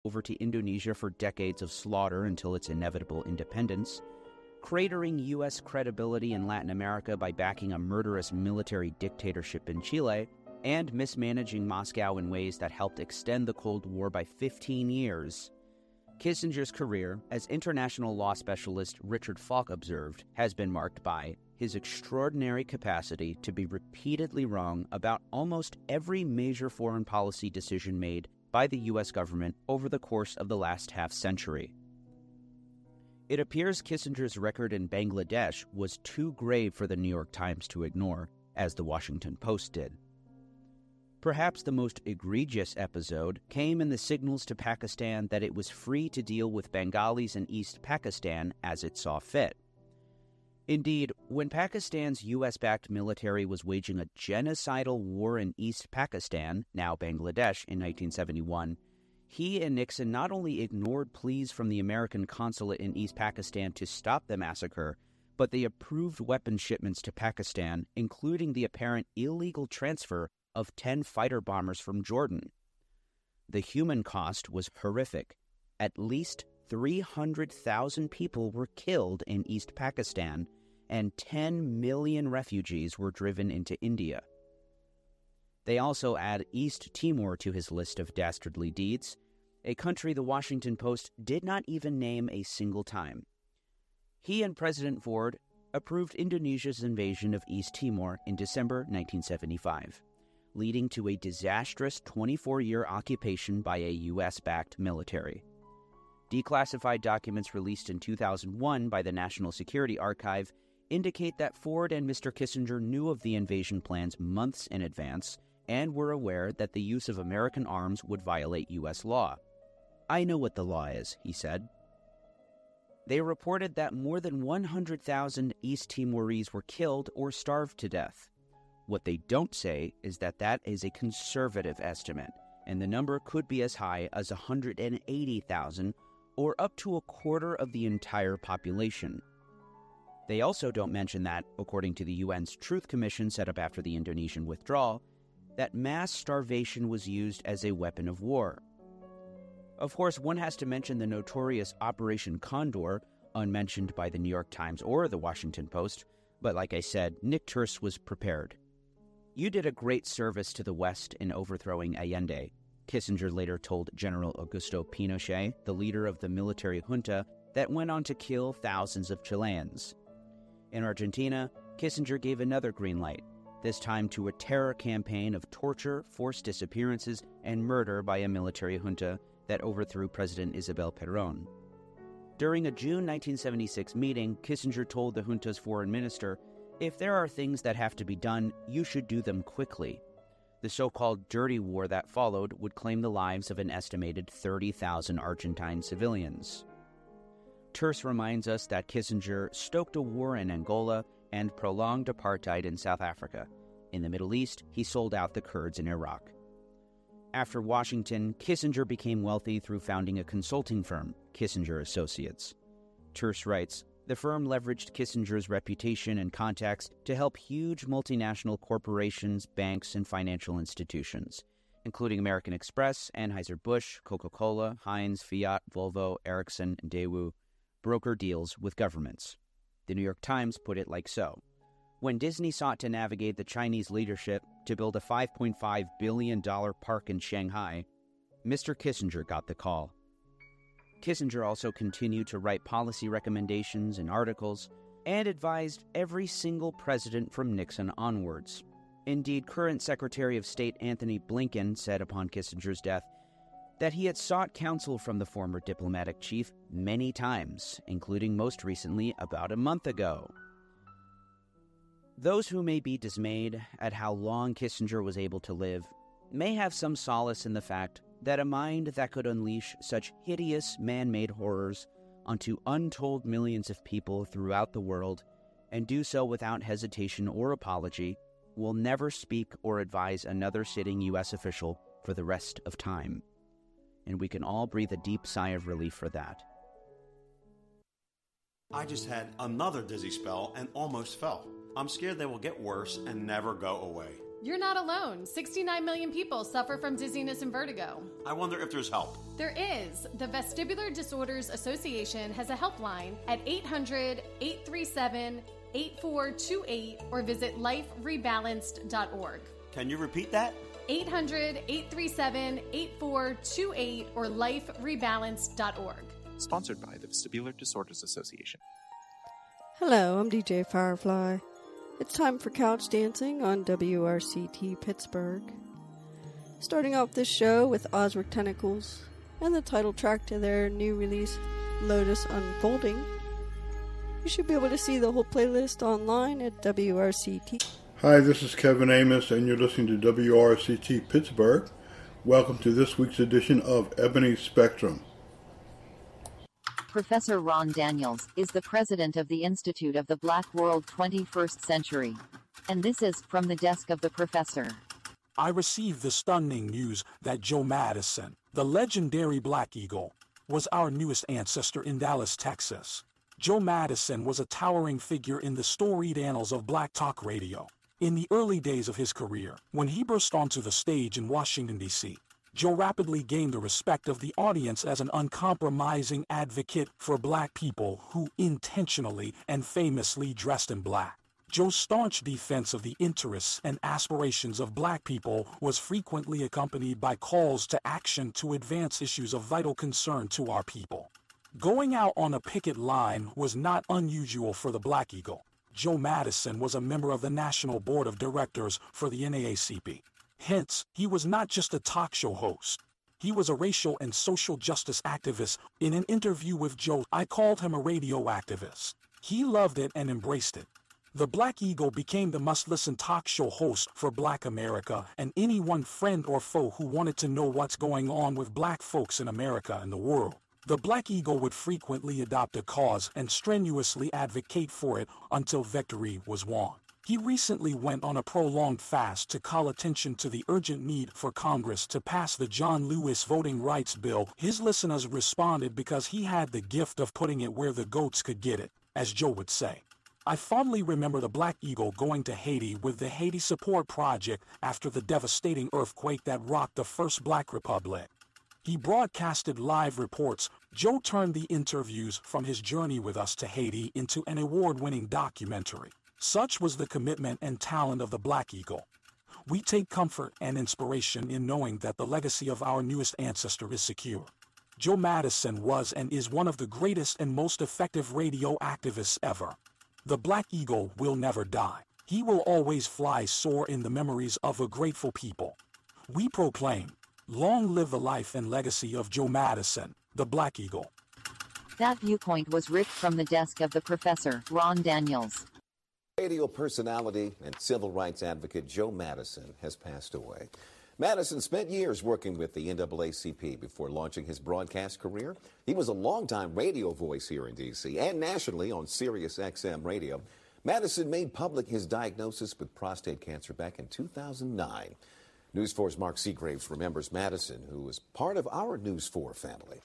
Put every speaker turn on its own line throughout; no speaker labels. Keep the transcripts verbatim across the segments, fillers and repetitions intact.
over to Indonesia for decades of slaughter until its inevitable independence, cratering U S credibility in Latin America by backing a murderous military dictatorship in Chile, and mismanaging Moscow in ways that helped extend the Cold War by fifteen years. Kissinger's career, as international law specialist Richard Falk observed, has been marked by his extraordinary capacity to be repeatedly wrong about almost every major foreign policy decision made by the U S government over the course of the last half-century. It appears Kissinger's record in Bangladesh was too grave for the New York Times to ignore, as the Washington Post did. Perhaps the most egregious episode came in the signals to Pakistan that it was free to deal with Bengalis in East Pakistan as it saw fit. Indeed, when Pakistan's U S-backed military was waging a genocidal war in East Pakistan, now Bangladesh, in nineteen seventy-one, he and Nixon not only ignored pleas from the American consulate in East Pakistan to stop the massacre, but they approved weapons shipments to Pakistan, including the apparent illegal transfer of ten fighter bombers from Jordan. The human cost was horrific. At least three hundred thousand people were killed in East Pakistan, and ten million refugees were driven into India. They also add East Timor to his list of dastardly deeds, a country the Washington Post did not even name a single time. He and President Ford approved Indonesia's invasion of East Timor in December nineteen seventy-five. Leading to a disastrous twenty-four-year occupation by a U S-backed military. Declassified documents released in two thousand one by the National Security Archive indicate that Ford and Mister Kissinger knew of the invasion plans months in advance and were aware that the use of American arms would violate U S law. "I know what the law is," he said. They reported that more than one hundred thousand East Timorese were killed or starved to death. What they don't say is that that is a conservative estimate, and the number could be as high as one hundred eighty thousand, or up to a quarter of the entire population. They also don't mention that, according to the U N's Truth Commission set up after the Indonesian withdrawal, that mass starvation was used as a weapon of war. Of course, one has to mention the notorious Operation Condor, unmentioned by the New York Times or the Washington Post, but like I said, Nick Turse was prepared. "You did a great service to the West in overthrowing Allende," Kissinger later told General Augusto Pinochet, the leader of the military junta that went on to kill thousands of Chileans. In Argentina, Kissinger gave another green light, this time to a terror campaign of torture, forced disappearances, and murder by a military junta that overthrew President Isabel Perón. During a June nineteen seventy-six meeting, Kissinger told the junta's foreign minister, "If there are things that have to be done, you should do them quickly." The so-called dirty war that followed would claim the lives of an estimated thirty thousand Argentine civilians. Turse reminds us that Kissinger stoked a war in Angola and prolonged apartheid in South Africa. In the Middle East, he sold out the Kurds in Iraq. After Washington, Kissinger became wealthy through founding a consulting firm, Kissinger Associates. Turse writes, "The firm leveraged Kissinger's reputation and contacts to help huge multinational corporations, banks, and financial institutions, including American Express, Anheuser-Busch, Coca-Cola, Heinz, Fiat, Volvo, Ericsson, and Daewoo, broker deals with governments." The New York Times put it like so. When Disney sought to navigate the Chinese leadership to build a five point five billion dollars park in Shanghai, Mister Kissinger got the call. Kissinger also continued to write policy recommendations and articles, and advised every single president from Nixon onwards. Indeed, current Secretary of State Anthony Blinken said upon Kissinger's death that he had sought counsel from the former diplomatic chief many times, including most recently about a month ago. Those who may be dismayed at how long Kissinger was able to live may have some solace in the fact that a mind that could unleash such hideous man-made horrors onto untold millions of people throughout the world, and do so without hesitation or apology, will never speak or advise another sitting U S official for the rest of time. And we can all breathe a deep sigh of relief for that.
I just had another dizzy spell and almost fell. I'm scared they will get worse and never go away. You're not alone. sixty-nine million people suffer from dizziness and vertigo.
I wonder if there's help.
There is. The Vestibular Disorders Association has a helpline at eight hundred, eight three seven, eight four two eight or visit life rebalanced dot org.
Can you repeat that?
eight hundred, eight three seven, eight four two eight or life rebalanced dot org.
Sponsored by the Vestibular Disorders Association.
Hello, I'm D J Firefly. It's time for Couch Dancing on W R C T Pittsburgh. Starting off this show with Ozric Tentacles and the title track to their new release, Lotus Unfolding. You should be able to see the whole playlist online at W R C T.
Hi, this is Kevin Amos, and you're listening to W R C T Pittsburgh. Welcome to this week's edition of Ebony Spectrum.
Professor Ron Daniels is the president of the Institute of the Black World twenty-first Century. And this is From the Desk of the Professor.
I received the stunning news that Joe Madison, the legendary Black Eagle, was our newest ancestor in Dallas, Texas. Joe Madison was a towering figure in the storied annals of Black Talk Radio. In the early days of his career, when he burst onto the stage in Washington, D C, Joe rapidly gained the respect of the audience as an uncompromising advocate for Black people who intentionally and famously dressed in black. Joe's staunch defense of the interests and aspirations of Black people was frequently accompanied by calls to action to advance issues of vital concern to our people. Going out on a picket line was not unusual for the Black Eagle. Joe Madison was a member of the National Board of Directors for the N double A C P. Hence, he was not just a talk show host. He was a racial and social justice activist. In an interview with Joe, I called him a radio activist. He loved it and embraced it. The Black Eagle became the must-listen talk show host for Black America and anyone, friend or foe, who wanted to know what's going on with Black folks in America and the world. The Black Eagle would frequently adopt a cause and strenuously advocate for it until victory was won. He recently went on a prolonged fast to call attention to the urgent need for Congress to pass the John Lewis Voting Rights Bill. His listeners responded because he had the gift of putting it where the goats could get it, as Joe would say. I fondly remember the Black Eagle going to Haiti with the Haiti Support Project after the devastating earthquake that rocked the first Black Republic. He broadcasted live reports. Joe turned the interviews from his journey with us to Haiti into an award-winning documentary. Such was the commitment and talent of the Black Eagle. We take comfort and inspiration in knowing that the legacy of our newest ancestor is secure. Joe Madison was and is one of the greatest and most effective radio activists ever. The Black Eagle will never die. He will always fly soar in the memories of a grateful people. We proclaim, long live the life and legacy of Joe Madison, the Black Eagle.
That viewpoint was ripped from the desk of the Professor, Ron Daniels.
Radio personality and civil rights advocate Joe Madison has passed away. Madison spent years working with the N double A C P before launching his broadcast career. He was a longtime radio voice here in D C and nationally on Sirius X M radio. Madison made public his diagnosis with prostate cancer back in two thousand nine. News four's Mark Seagraves remembers Madison, who was part of our News four family.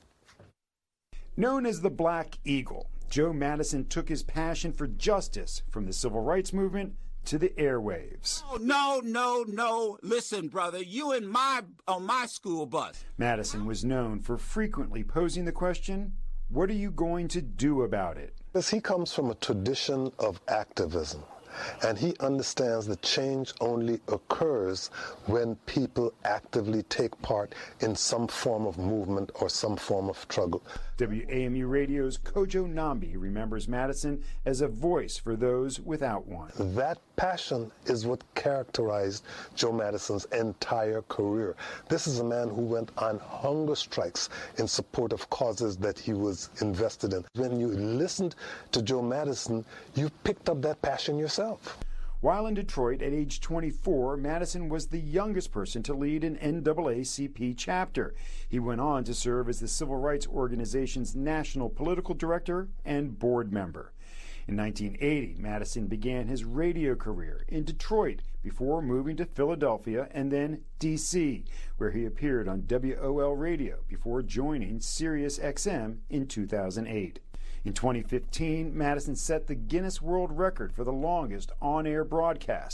Known as the Black Eagle, Joe Madison took his passion for justice from the civil rights movement to the airwaves.
Oh, no, no, no. Listen, brother, you and my on my school bus.
Madison was known for frequently posing the question, what are you going to do about it?
Because he comes from a tradition of activism, and he understands that change only occurs when people actively take part in some form of movement or some form of struggle.
W A M U Radio's Kojo Nambi remembers Madison as a voice for those without one.
That passion is what characterized Joe Madison's entire career. This is a man who went on hunger strikes in support of causes that he was invested in. When you listened to Joe Madison, you picked up that passion yourself.
While in Detroit at age twenty-four, Madison was the youngest person to lead an N double A C P chapter. He went on to serve as the Civil Rights Organization's national political director and board member. In nineteen eighty, Madison began his radio career in Detroit before moving to Philadelphia and then D C, where he appeared on W O L radio before joining Sirius X M in two thousand eight. In twenty fifteen, Madison set the Guinness World Record for the longest on-air broadcast,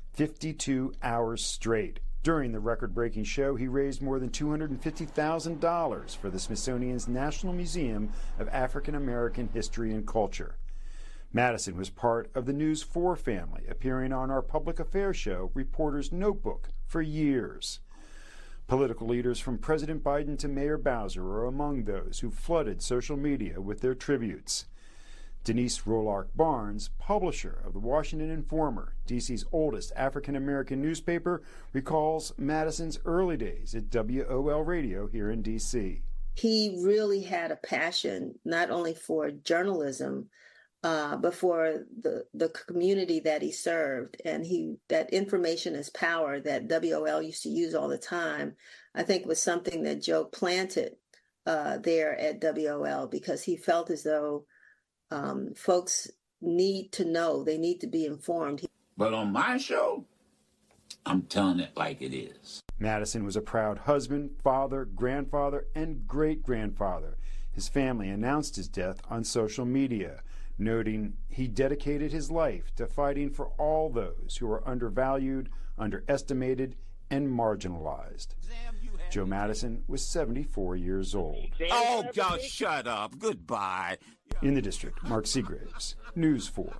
fifty-two hours straight. During the record-breaking show, he raised more than two hundred fifty thousand dollars for the Smithsonian's National Museum of African American History and Culture. Madison was part of the News four family, appearing on our public affairs show, Reporter's Notebook, for years. Political leaders from President Biden to Mayor Bowser are among those who flooded social media with their tributes. Denise Rolark Barnes, publisher of the Washington Informer, D C's oldest African-American newspaper, recalls Madison's early days at W O L Radio here in D C.
He really had a passion not only for journalism, uh, but for the, the community that he served. And he that information is power that W O L used to use all the time, I think was something that Joe planted uh, there at W O L because he felt as though Um, folks need to know, they need to be informed.
But on my show, I'm telling it like it is.
Madison was a proud husband, father, grandfather, and great-grandfather. His family announced his death on social media, noting he dedicated his life to fighting for all those who are undervalued, underestimated, and marginalized. Joe Madison was seventy-four years old.
Oh, God, shut up. Goodbye.
In the district, Mark Seagraves, News four.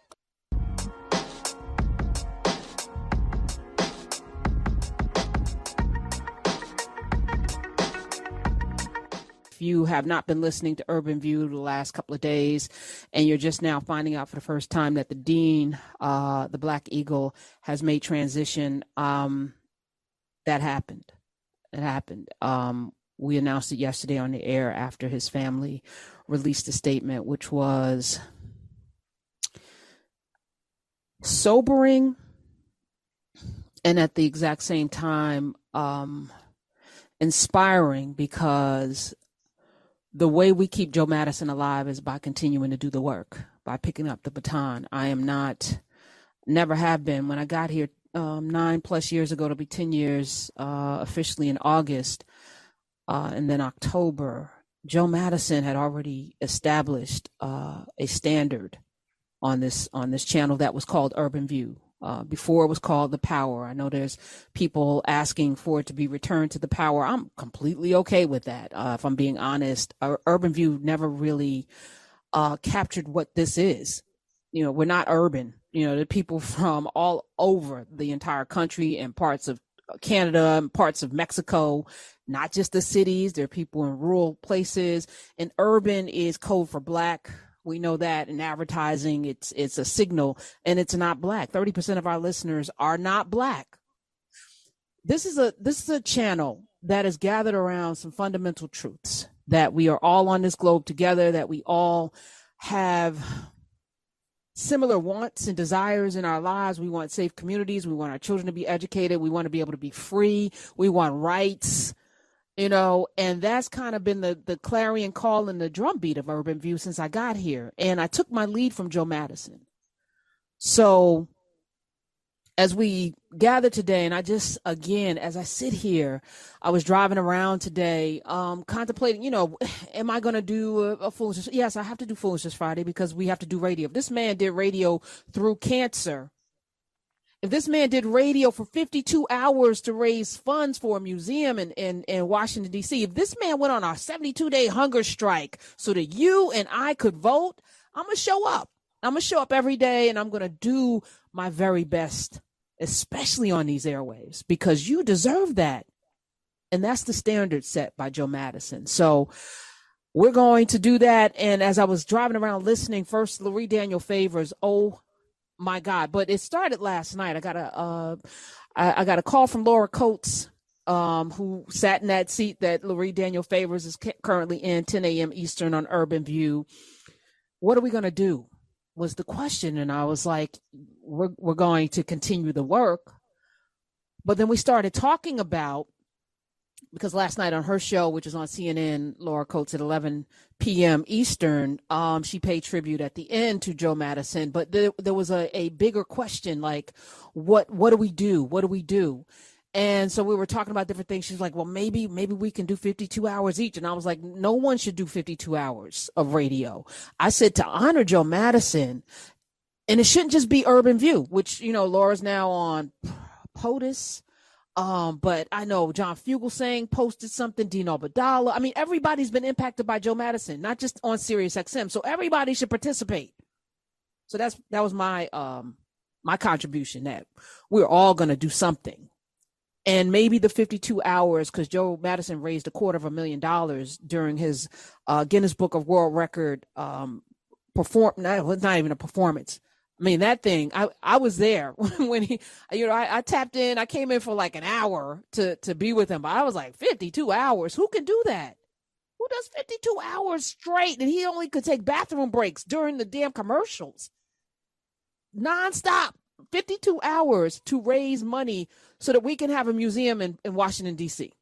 If you have not been listening to Urban View the last couple of days, and you're just now finding out for the first time that the dean, uh, the Black Eagle, has made transition, um, that happened. It happened. Um, we announced it yesterday on the air after his family released a statement, which was sobering and at the exact same time um, inspiring, because the way we keep Joe Madison alive is by continuing to do the work, by picking up the baton. I am not, never have been. When I got here um, nine plus years ago, it'll be ten years uh, officially in August, uh, and then October, Joe Madison had already established uh, a standard on this on this channel that was called Urban View. Uh, before it was called The Power. I know there's people asking for it to be returned to The Power. I'm completely okay with that. Uh, if I'm being honest, Ur- Urban View never really uh, captured what this is. You know, we're not urban. You know, the people from all over the entire country and parts of Canada and parts of Mexico, not just the cities. There are people in rural places. And urban is code for Black. We know that in advertising, it's it's a signal, and it's not Black. thirty percent of our listeners are not Black. This is a this is a channel that is gathered around some fundamental truths, that we are all on this globe together, that we all have similar wants and desires in our lives. We want safe communities. We want our children to be educated. We want to be able to be free. We want rights. You know, and that's kind of been the, the clarion call and the drumbeat of Urban View since I got here. And I took my lead from Joe Madison. So as we gather today, and I just, again, as I sit here, I was driving around today, um, contemplating, you know, am I going to do a, a Foolishness? Yes, I have to do Foolishness Friday because we have to do radio. If this man did radio through cancer, if this man did radio for fifty-two hours to raise funds for a museum in, in, in Washington, D C, if this man went on a seventy-two day hunger strike so that you and I could vote, I'm going to show up. I'm going to show up every day, and I'm going to do my very best, especially on these airwaves, because you deserve that. And that's the standard set by Joe Madison. So we're going to do that. And as I was driving around listening, first, Laurie Daniel Favors, oh, my God. But it started last night. I got a, uh, I, I got a call from Laura Coates, um, who sat in that seat that Laurie Daniel Favors is ca- currently in, ten a.m. Eastern on Urban View. What are we going to do? Was the question. And I was like, we're, we're going to continue the work. But then we started talking about, because last night on her show, which is on C N N, Laura Coates at eleven p.m. Eastern, um, she paid tribute at the end to Joe Madison. But there, there was a, a bigger question, like, what what do we do? What do we do? And so we were talking about different things. She's like, well, maybe maybe we can do fifty-two hours each. And I was like, no one should do fifty-two hours of radio. I said, to honor Joe Madison, And it shouldn't just be Urban View, which, you know, Laura's now on POTUS. Um, but I know John Fugelsang posted something, Dino Badala. I mean, everybody's been impacted by Joe Madison, not just on Sirius X M. So everybody should participate. So that's that was my um my contribution, that we're all going to do something. And maybe the fifty-two hours, because Joe Madison raised a quarter of a million dollars during his uh, Guinness Book of World Record um, perform. No, it's not even a performance. I mean, that thing, I, I was there when he, you know, I, I tapped in, I came in for like an hour to, to be with him. But I was like, fifty-two hours. Who can do that? Who does fifty-two hours straight? And he only could take bathroom breaks during the damn commercials. Nonstop. fifty-two hours to raise money so that we can have a museum in, in Washington, D C.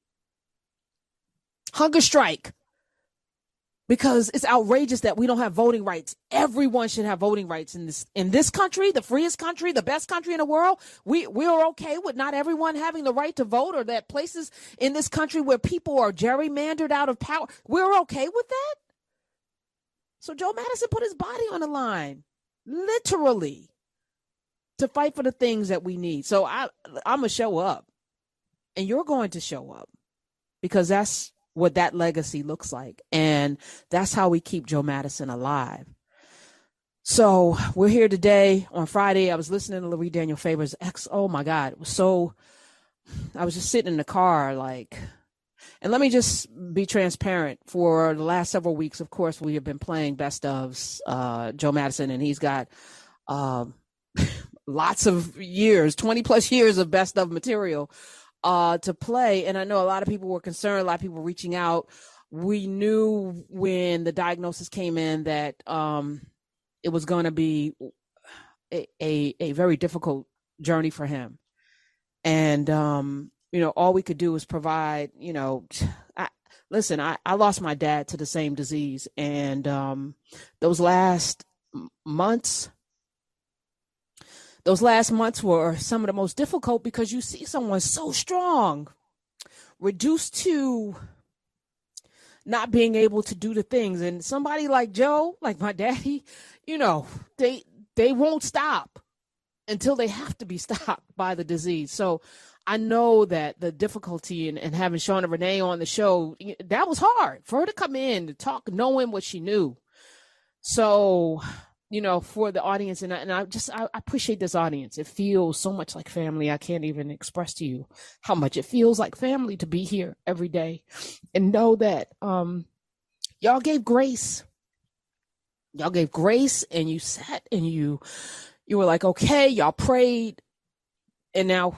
Hunger strike. Because it's outrageous that we don't have voting rights. Everyone should have voting rights in this in this country, the freest country, the best country in the world. We we're okay with not everyone having the right to vote, or that places in this country where people are gerrymandered out of power. We're okay with that. So Joe Madison put his body on the line, literally, to fight for the things that we need. So I I'm gonna show up, and you're going to show up, because that's what that legacy looks like. And that's how we keep Joe Madison alive. So we're here today on Friday. I was listening to Louis Daniel Faber's ex. Oh my God. It was so, I was just sitting in the car, like, and let me just be transparent. For the last several weeks, of course, we have been playing best ofs, uh, Joe Madison, and he's got, um, lots of years, twenty plus years of best of material uh, to play. And I know a lot of people were concerned, a lot of people were reaching out. We knew when the diagnosis came in that um, it was going to be a, a, a very difficult journey for him. And, um, you know, all we could do was provide, you know, I, listen, I, I lost my dad to the same disease. And um, those last months, Those last months were some of the most difficult, because you see someone so strong reduced to not being able to do the things. And somebody like Joe, like my daddy, you know, they they won't stop until they have to be stopped by the disease. So I know that the difficulty in, in having Shauna Renee on the show, that was hard for her to come in to talk, knowing what she knew. So, you know, for the audience, and I, and I just, I, I appreciate this audience. It feels so much like family. I can't even express to you how much it feels like family to be here every day and know that um, y'all gave grace. Y'all gave grace, and you sat and you, you were like, okay, y'all prayed, and now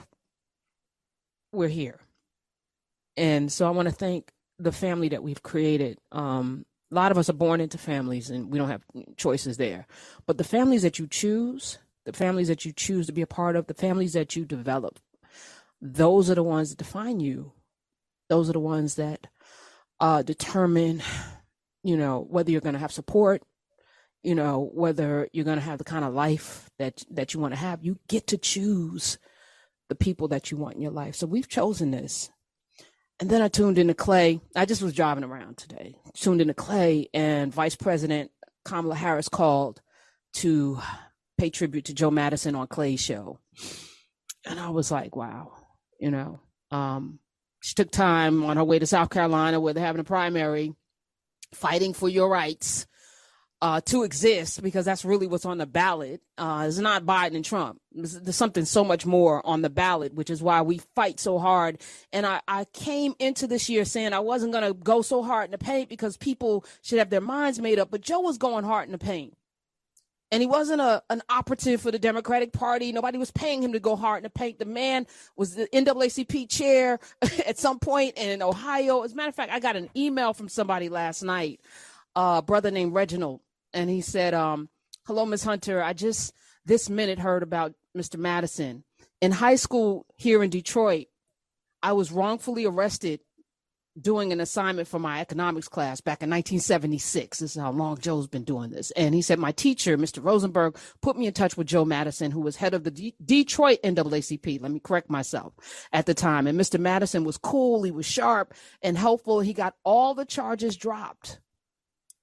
we're here. And so I want to thank the family that we've created. Um, A lot of us are born into families and we don't have choices there. But the families that you choose, the families that you choose to be a part of, the families that you develop, those are the ones that define you. Those are the ones that uh, determine, you know, whether you're going to have support, you know, whether you're going to have the kind of life that, that you want to have. You get to choose the people that you want in your life. So we've chosen this. And then I tuned into Clay. I just was driving around today, tuned into Clay, and Vice President Kamala Harris called to pay tribute to Joe Madison on Clay's show. And I was like, wow, you know, um, she took time on her way to South Carolina where they're having a primary, fighting for your rights uh, to exist, because that's really what's on the ballot. Uh, it's not Biden and Trump. There's, there's something so much more on the ballot, which is why we fight so hard. And I, I came into this year saying I wasn't going to go so hard in the paint because people should have their minds made up. But Joe was going hard in the paint. And he wasn't a, an operative for the Democratic Party. Nobody was paying him to go hard in the paint. The man was the N double A C P chair at some point in Ohio. As a matter of fact, I got an email from somebody last night, a brother named Reginald. And he said, um, hello, Miz Hunter. I just this minute heard about Mister Madison. In high school here in Detroit, I was wrongfully arrested doing an assignment for my economics class back in nineteen seventy-six. This is how long Joe's been doing this. And he said, my teacher, Mister Rosenberg, put me in touch with Joe Madison, who was head of the D- Detroit N double A C P. Let me correct myself at the time. And Mister Madison was cool. He was sharp and helpful. He got all the charges dropped.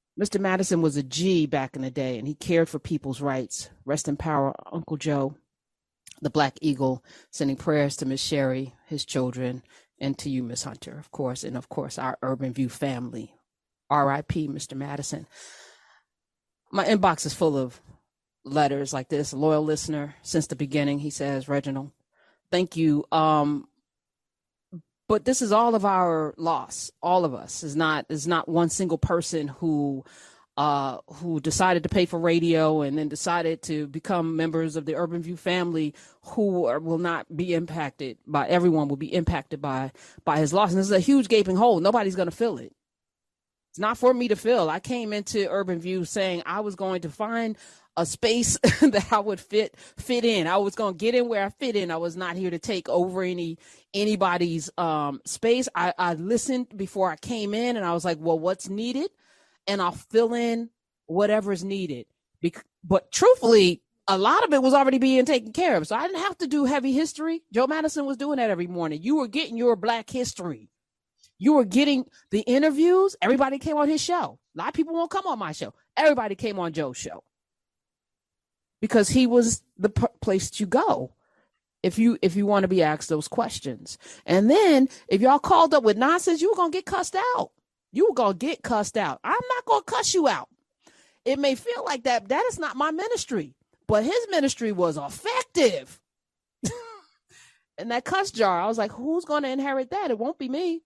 Mister Madison was a G back in the day, and he cared for people's rights. Rest in power, Uncle Joe, the Black Eagle, sending prayers to Miss Sherry, his children, and to you, Miss Hunter, of course, and of course, our Urban View family. R I P Mister Madison. My inbox is full of letters like this. A loyal listener since the beginning, he says, Reginald, thank you. Um, but this is all of our loss. All of us. Is not is not one single person who uh, who decided to pay for radio and then decided to become members of the Urban View family who are, will not be impacted by, everyone will be impacted by, by his loss. And this is a huge gaping hole. Nobody's going to fill it. It's not for me to fill. I came into Urban View saying I was going to find a space that I would fit fit in. I was going to get in where I fit in. I was not here to take over any anybody's um, space. I, I listened before I came in, and I was like, well, what's needed? And I'll fill in whatever's needed. Bec- but truthfully, a lot of it was already being taken care of. So I didn't have to do heavy history. Joe Madison was doing that every morning. You were getting your Black history. You were getting the interviews. Everybody came on his show. A lot of people won't come on my show. Everybody came on Joe's show because he was the p- place to go if you if you want to be asked those questions. And then if y'all called up with nonsense, you were going to get cussed out. You were going to get cussed out. I'm not going to cuss you out. It may feel like that. That is not my ministry. But his ministry was effective. And that cuss jar, I was like, who's going to inherit that? It won't be me.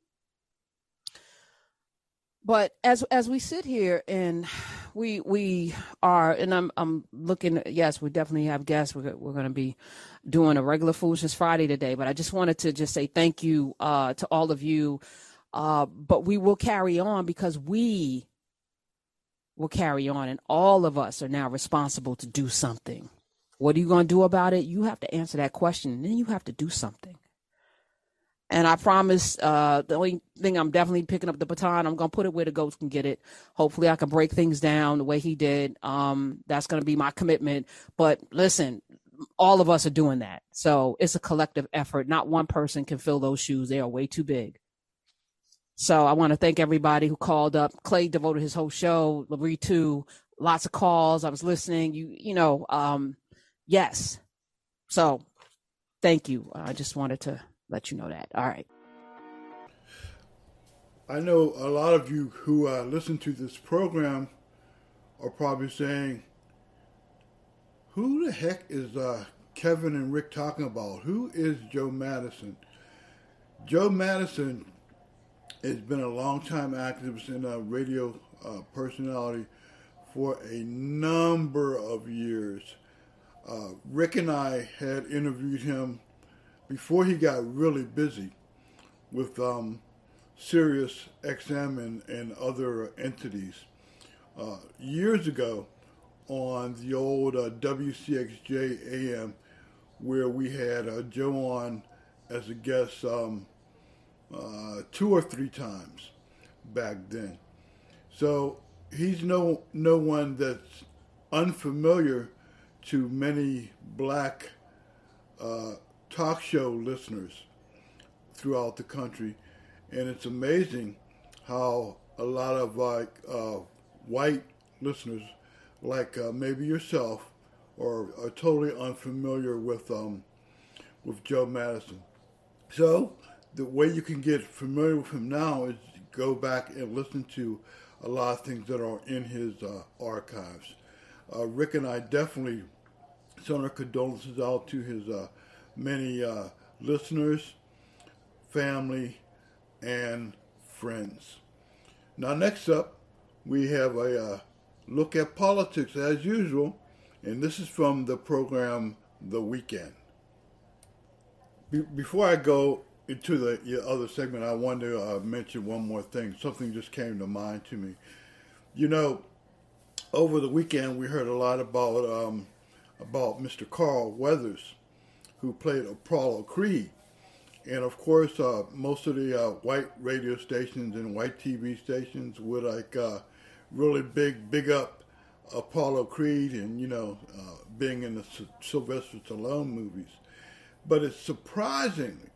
But as as we sit here and we we are, and I'm I'm looking, yes, we definitely have guests. We're we're going to be doing a regular Foolishness Friday today. But I just wanted to just say thank you uh, to all of you. Uh, but we will carry on because we will carry on, and all of us are now responsible to do something. What are you going to do about it? You have to answer that question, and then you have to do something. And I promise, uh, the only thing I'm definitely picking up the baton, I'm going to put it where the goats can get it. Hopefully I can break things down the way he did. Um, that's going to be my commitment. But listen, all of us are doing that. So it's a collective effort. Not one person can fill those shoes. They are way too big. So I want to thank everybody who called up. Clay devoted his whole show. Labrie too. Lots of calls. I was listening. You, you know, um, yes. So thank you. I just wanted to let you know that. All right.
I know a lot of you who uh, listen to this program are probably saying, who the heck is uh, Kevin and Rick talking about? Who is Joe Madison? Joe Madison has been a long-time activist and a radio uh, personality for a number of years. Uh, Rick and I had interviewed him before he got really busy with um, Sirius X M and, and other entities. Uh, years ago on the old uh, W C X J A M, where we had uh, Joe on as a guest um, uh, two or three times back then. So he's no no one that's unfamiliar to many black uh, talk show listeners throughout the country, and it's amazing how a lot of like uh, white listeners, like uh, maybe yourself, are, are totally unfamiliar with um, with Joe Madison. So the way you can get familiar with him now is go back and listen to a lot of things that are in his uh, archives. Uh, Rick and I definitely send our condolences out to his uh, many uh, listeners, family, and friends. Now, next up, we have a uh, look at politics as usual, and this is from the program The Weekend. Be- before I go into the other segment, I wanted to uh, mention one more thing. Something just came to mind to me. You know, over the weekend, we heard a lot about um, about Mister Carl Weathers, who played Apollo Creed. And of course, uh, most of the uh, white radio stations and white T V stations would like uh, really big, big up Apollo Creed and, you know, uh, being in the S- Sylvester Stallone movies. But it's surprisingly,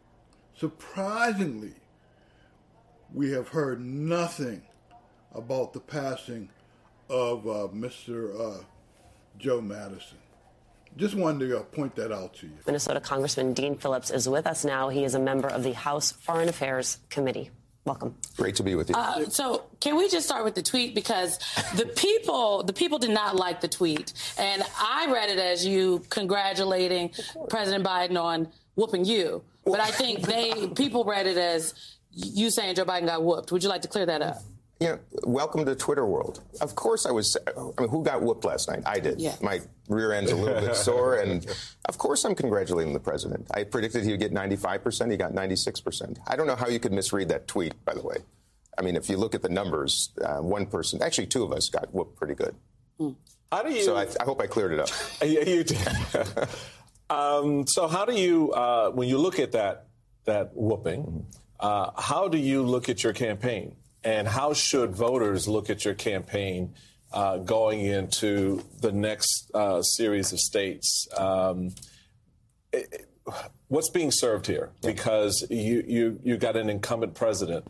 surprisingly, we have heard nothing about the passing of uh, Mister Uh, Joe Madison. Just wanted to uh, point that out to you.
Minnesota Congressman Dean Phillips is with us now. He is a member of the House Foreign Affairs Committee. Welcome.
Great to be with you.
Uh, so can we just start with the tweet? Because the people the people did not like the tweet. And I read it as you congratulating President Biden on whooping you. But I think they people read it as you saying Joe Biden got whooped. Would you like to clear that up?
Yeah, welcome to Twitter world. Of course I was, I mean, who got whooped last night? I did.
Yeah.
My rear end's a little bit sore, and of course I'm congratulating the president. I predicted he would get ninety-five percent, he got ninety-six percent. I don't know how you could misread that tweet, by the way. I mean, if you look at the numbers, uh, one person, actually two of us got whooped pretty good.
Hmm.
How do you...
So I, I hope I cleared it up.
Yeah, you did. um, so how do you, uh, when you look at that, that whooping, uh, how do you look at your campaign? And how should voters look at your campaign uh, going into the next uh, series of states? Um, it, it, what's being served here? Because you, you, you got an incumbent president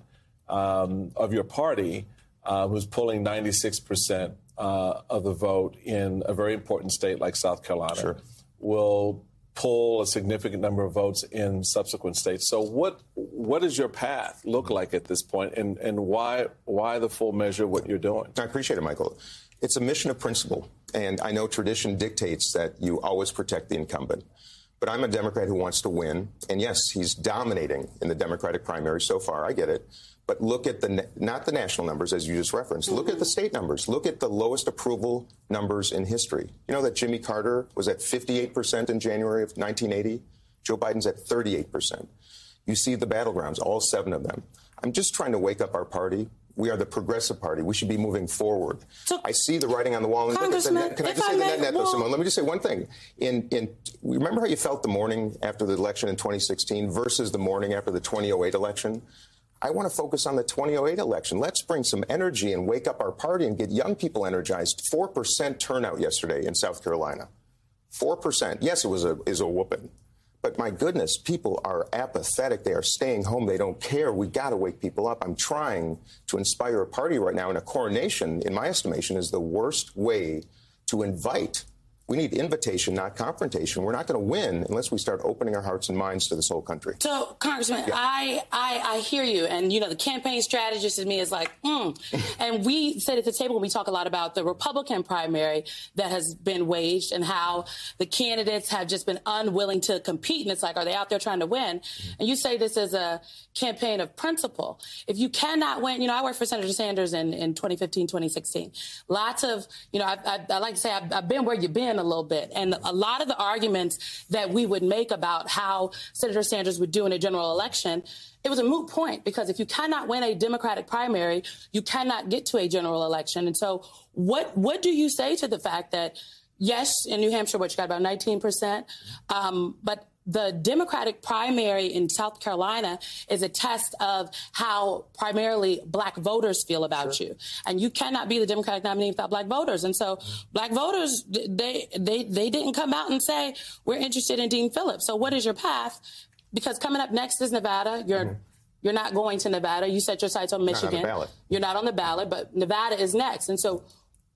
um, of your party uh, who's pulling ninety-six percent uh, of the vote in a very important state like South Carolina.
Sure.
Will pull a significant number of votes in subsequent states. So what what does your path look like at this point, and, and why why the full measure of what you're doing?
I appreciate it, Michael. It's a mission of principle, and I know tradition dictates that you always protect the incumbent. But I'm a Democrat who wants to win, and yes, he's dominating in the Democratic primary so far. I get it. But look at the, not the national numbers, as you just referenced. Look at the state numbers. Look at the lowest approval numbers in history. You know that Jimmy Carter was at fifty-eight percent in January of nineteen eighty? Joe Biden's at thirty-eight percent. You see the battlegrounds, all seven of them. I'm just trying to wake up our party. We are the progressive party. We should be moving forward. So, I see the writing on the wall. And look at the net. Can I just say I the net, net, though, Simone? Let me just say one thing. In, in, remember how you felt the morning after the election in twenty sixteen versus the morning after the twenty oh eight election? I want to focus on the twenty oh eight election. Let's bring some energy and wake up our party and get young people energized. four percent turnout yesterday in South Carolina. four percent. Yes, it was a, is a whooping. But my goodness, people are apathetic. They are staying home. They don't care. We got to wake people up. I'm trying to inspire a party right now, and a coronation, in my estimation, is the worst way to invite. We need invitation, not confrontation. We're not going to win unless we start opening our hearts and minds to this whole country.
So, Congressman,
yeah.
I, I I hear you. And, you know, the campaign strategist in me is like, hmm. And we sit at the table and we talk a lot about the Republican primary that has been waged and how the candidates have just been unwilling to compete. And it's like, are they out there trying to win? And you say this is a campaign of principle. If you cannot win, you know, I worked for Senator Sanders in, in twenty fifteen, twenty sixteen. Lots of, you know, I, I, I like to say I've, I've been where you've been a little bit. And a lot of the arguments that we would make about how Senator Sanders would do in a general election, it was a moot point, because if you cannot win a Democratic primary, you cannot get to a general election. And so what what do you say to the fact that, yes, in New Hampshire, what you got about nineteen percent, um, but the Democratic primary in South Carolina is a test of how primarily black voters feel about sure. you. And you cannot be the Democratic nominee without black voters. And so black voters, they, they, they didn't come out and say, we're interested in Dean Phillips. So what is your path? Because coming up next is Nevada. You're mm-hmm. You're not going to Nevada. You set your sights on Michigan.
Not on the ballot.
You're not on the ballot, but Nevada is next. And so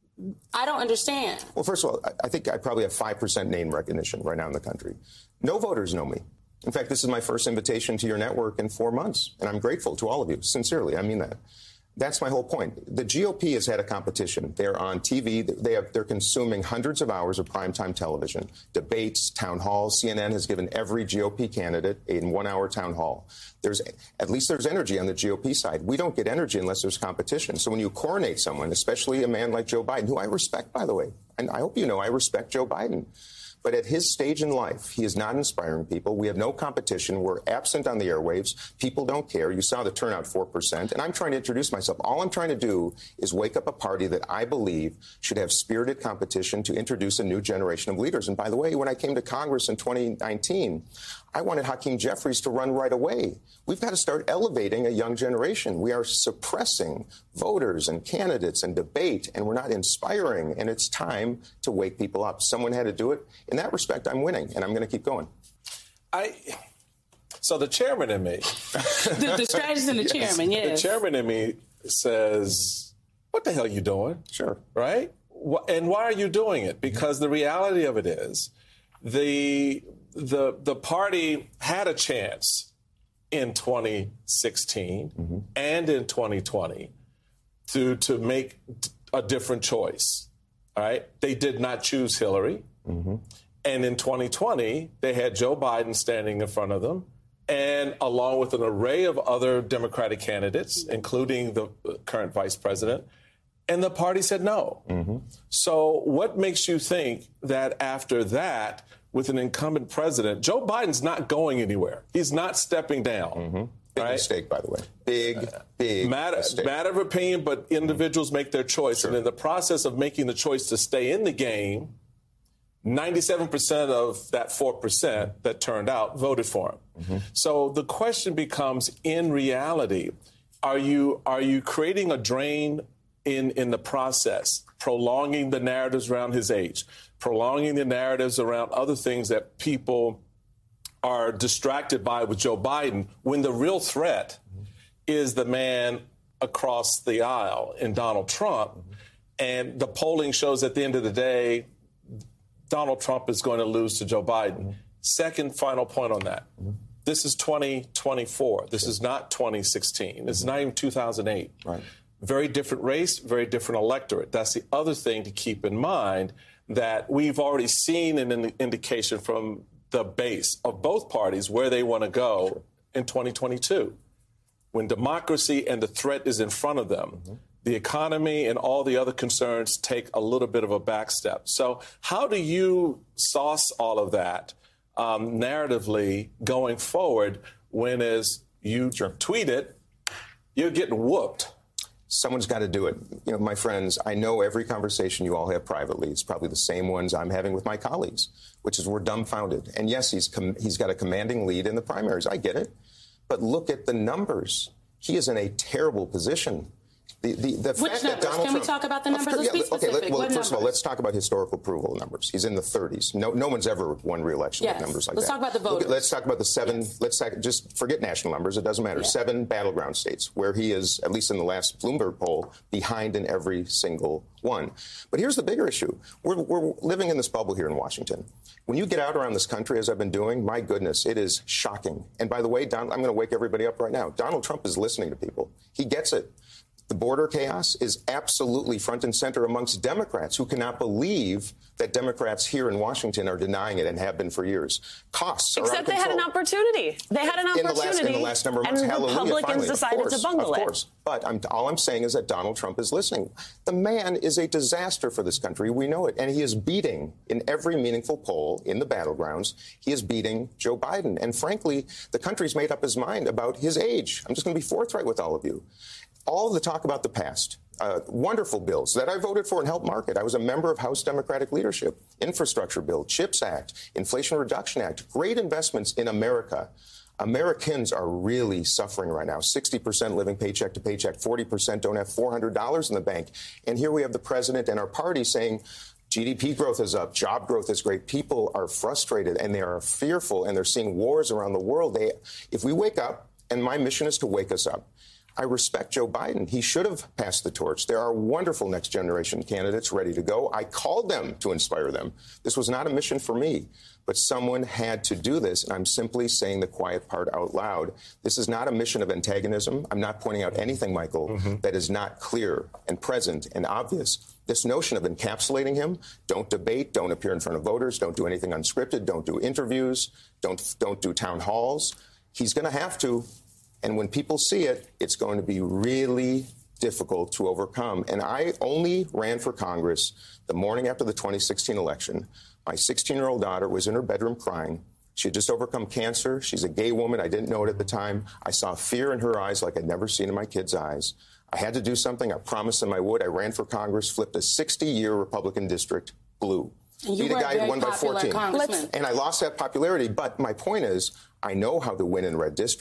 I don't understand.
Well, first of all, I think I probably have five percent name recognition right now in the country. No voters know me. In fact, this is my first invitation to your network in four months, and I'm grateful to all of you. Sincerely, I mean that. That's my whole point. The G O P has had a competition. They're on T V. They have, they're consuming hundreds of hours of primetime television, debates, town halls. C N N has given every G O P candidate a one-hour town hall. There's at least there's energy on the G O P side. We don't get energy unless there's competition. So when you coronate someone, especially a man like Joe Biden, who I respect, by the way, and I hope you know I respect Joe Biden. But at his stage in life, he is not inspiring people. We have no competition. We're absent on the airwaves. People don't care. You saw the turnout, four percent. And I'm trying to introduce myself. All I'm trying to do is wake up a party that I believe should have spirited competition to introduce a new generation of leaders. And by the way, when I came to Congress in twenty nineteen, I wanted Hakeem Jeffries to run right away. We've got to start elevating a young generation. We are suppressing voters and candidates and debate, and we're not inspiring. And it's time to wake people up. Someone had to do it. In that respect, I'm winning, and I'm going to keep going.
I. So the chairman in me.
the, the strategist and the
yes,
chairman, yes.
The chairman in me says what the hell are you doing?
Sure.
Right? And why are you doing it? Because the reality of it is the the the party had a chance in twenty sixteen mm-hmm. and in twenty twenty to to make a different choice. All right? They did not choose Hillary. Mm-hmm. And in twenty twenty, they had Joe Biden standing in front of them, and along with an array of other Democratic candidates, including the current vice president, and the party said no. Mm-hmm. So what makes you think that after that, with an incumbent president, Joe Biden's not going anywhere. He's not stepping down. Mm-hmm.
Big
right?
mistake, by the way. Big, big
matter,
mistake.
Matter of opinion, but individuals mm-hmm. make their choice.
Sure.
And in the process of making the choice to stay in the game, ninety-seven percent of that four percent that turned out voted for him. Mm-hmm. So the question becomes, in reality, are you are you creating a drain in, in the process, prolonging the narratives around his age, prolonging the narratives around other things that people are distracted by with Joe Biden, when the real threat mm-hmm. is the man across the aisle in Donald Trump? Mm-hmm. And the polling shows at the end of the day, Donald Trump is going to lose to Joe Biden. Mm-hmm. Second final point on that. Mm-hmm. This is twenty twenty-four. This sure. is not twenty sixteen. Mm-hmm. This is not even two thousand eight.
Right.
Very different race, very different electorate. That's the other thing to keep in mind, that we've already seen an indication from the base of both parties where they want to go sure. in twenty twenty-two. When democracy and the threat is in front of them, mm-hmm. the economy and all the other concerns take a little bit of a back step. So how do you sauce all of that um, narratively going forward when, as you sure. tweet it, you're getting whooped?
Someone's got to do it. You know, my friends, I know every conversation you all have privately is probably the same ones I'm having with my colleagues, which is we're dumbfounded. And yes, he's com- he's got a commanding lead in the primaries. I get it. But look at the numbers. He is in a terrible position. The, the, the
Which
fact
numbers?
That Donald
Can we
Trump,
talk about the numbers? Let's
yeah,
be
okay,
specific.
let, well,
what
first
numbers?
of all, let's talk about historical approval numbers. He's in the thirties. No, no one's ever won re-election
yes.
with numbers like
let's
that.
Let's talk about the voters.
Look, let's talk about the seven. Yes. Let's talk, just forget national numbers. It doesn't matter. Yeah. Seven battleground states where he is, at least in the last Bloomberg poll, behind in every single one. But here's the bigger issue. We're, we're living in this bubble here in Washington. When you get out around this country, as I've been doing, my goodness, it is shocking. And by the way, Don, I'm going to wake everybody up right now. Donald Trump is listening to people. He gets it. The border chaos is absolutely front and center amongst Democrats who cannot believe that Democrats here in Washington are denying it and have been for years. Costs are
Except
out of
they had an opportunity. They had an opportunity.
In the last, in the last number of months,
and
hallelujah,
Republicans
finally,
decided
of course,
to bungle
of
it.
course. But I'm, all I'm saying is that Donald Trump is listening. The man is a disaster for this country. We know it. And he is beating, in every meaningful poll in the battlegrounds, he is beating Joe Biden. And frankly, the country's made up his mind about his age. I'm just going to be forthright with all of you. All the talk about the past, uh, wonderful bills that I voted for and helped market. I was a member of House Democratic leadership, infrastructure bill, CHIPS Act, Inflation Reduction Act, great investments in America. Americans are really suffering right now. sixty percent living paycheck to paycheck, forty percent don't have four hundred dollars in the bank. And here we have the president and our party saying, G D P growth is up. Job growth is great. People are frustrated and they are fearful and they're seeing wars around the world. They, if we wake up, and my mission is to wake us up, I respect Joe Biden. He should have passed the torch. There are wonderful next generation candidates ready to go. I called them to inspire them. This was not a mission for me, but someone had to do this. And I'm simply saying the quiet part out loud. This is not a mission of antagonism. I'm not pointing out anything, Michael, mm-hmm. that is not clear and present and obvious. This notion of encapsulating him, don't debate, don't appear in front of voters, don't do anything unscripted, don't do interviews, don't, don't do town halls. He's going to have to. And when people see it, it's going to be really difficult to overcome. And I only ran for Congress the morning after the twenty sixteen election. My sixteen-year-old daughter was in her bedroom crying. She had just overcome cancer. She's a gay woman. I didn't know it at the time. I saw fear in her eyes like I'd never seen in my kids' eyes. I had to do something. I promised them I would. I ran for Congress, flipped a sixty-year Republican district blue.
And you
beat a guy who won by fourteen.
And
I lost that popularity. But my point is, I know how to win in red districts.